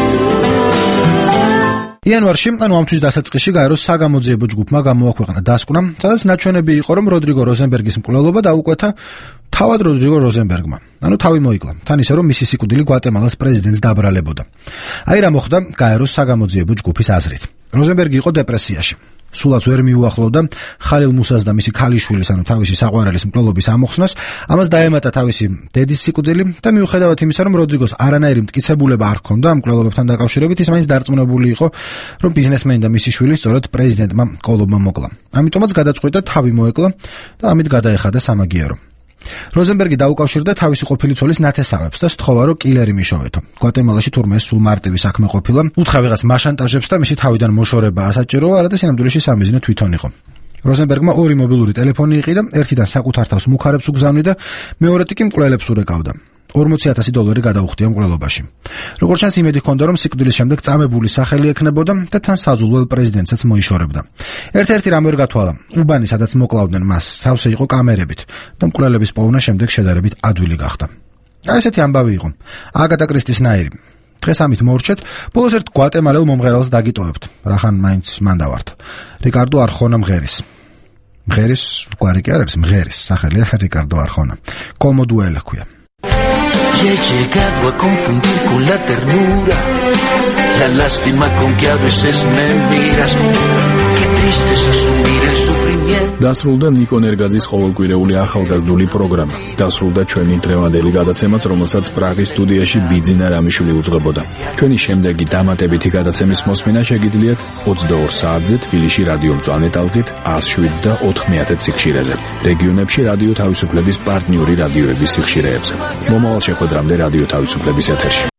იანვარში, ანუ ამთვის დასაწყისში გაეროს საგამოძიებო ჯგუფმა გამოაქვეყნა დასკვნა, სადაც ნაჩვენები იყო, რომ როდრიგო როზენბერგის მკვლელობა დაუკვეთა თავად როდრიგო როზენბერგმა. ანუ თავი მოიკლა, თან ისე რომ მისი სიკვდილი გვატემალას პრეზიდენტს დაბრალებოდა. აი რა მოხდა გაეროს საგამოძიებო ჯგუფის აზრით. როზენბერგი იყო დეპრესიაში. სულაც ვერ მიუახლოვდა ხალილ მუსას და მისი ქალიშვილის, ანუ თავისი საყვარელის მკვლელობის ამოხსნას, ამას დაემატა თავისი დედის სიკვდილი და მიუხედავად იმისა, რომ როდრიგოს არანაირი მტკიცებულება არ ჰქონდა ამ მკვლელობებთან დაკავშირებით, ის მაინც დარწმუნებული იყო, რომ ბიზნესმენი და მისი შვილი სწორედ პრეზიდენტმა კოლომმა მოკლა. ამიტომაც გადაწყვიტა თავი მოეკლა და ამით გადაეხადა სამაგიერო. როზენბერგი დაუკავშირდა თავისი ყოფილი ცოლის ნათესავებს და სთხოვა, რომ კილერი მიშოვეთო. გვატემალაში თურმე ეს სულ მარტივი საქმე ყოფილა. უთხრა ვიღაც მაშანტაჟებს და მისი თავიდან მოშორება ასაჭიროა, არადა სინამდვილეში სამიზნე თვითონ იყო. როზენბერგმა 2 მობილური ტელეფონი იყიდა, ერთიდან საკუთარ თავს მუხარებს უგზავნიდა, მეორეთი კი მკვლელებს ურეკავდა. $40,000 გადაუხდია მკვლელობაში. როგორც ჩანს, იმედი ჰქონდა, რომ სიკვდილის შემდეგ წამებული სახელი ექნებოდა და თან საძულველ პრეზიდენტსაც მოიშორებდა. ერთ-ერთი რამ ვერ გათვალა. უბანი, სადაც მოკლავდნენ მას, სავსე იყო კამერებით და მკვლელების პოვნა შემდეგ შედარებით ადვილი გახდა. ესეთი ამბავი იყო. აგატა კრისტისნაირი. დღეს ამით მორჩეთ, ბოლოს ერთ გვატემალელ მომღერალს დაგიტოვებთ. რახან მაინც მან დავართ. რიკარდო არხონა მღერის. მღერის გვარი კი არ არის, მღერის სახელია რიკარდო არხონა. Como duele ქვია. Y he llegado a confundir con la ternura la lástima con que a veces me miras. Qué triste es asumir el sufrimiento. დასრულდა ნიკო ნერგაძის ყოველკვირეული ახალგაზრდული პროგრამა. დასრულდა ჩვენი დღევანდელი გადაცემაც, რომელსაც პრაღის სტუდიაში ბიძინა რამიშვილი უძღვებოდა. ჩვენი შემდეგი დამატებითი გადაცემის მოსმენა შეგიძლიათ 22 საათზე თბილისში რადიო მწვანე ტალღით 107 და 90 სიხშირეზე. რეგიონებში რადიო თავისუფლების პარტნიორი რადიოების სიხშირეებზე. მომავალ შეხვედრამდე რადიო თავისუფლების ეთერში.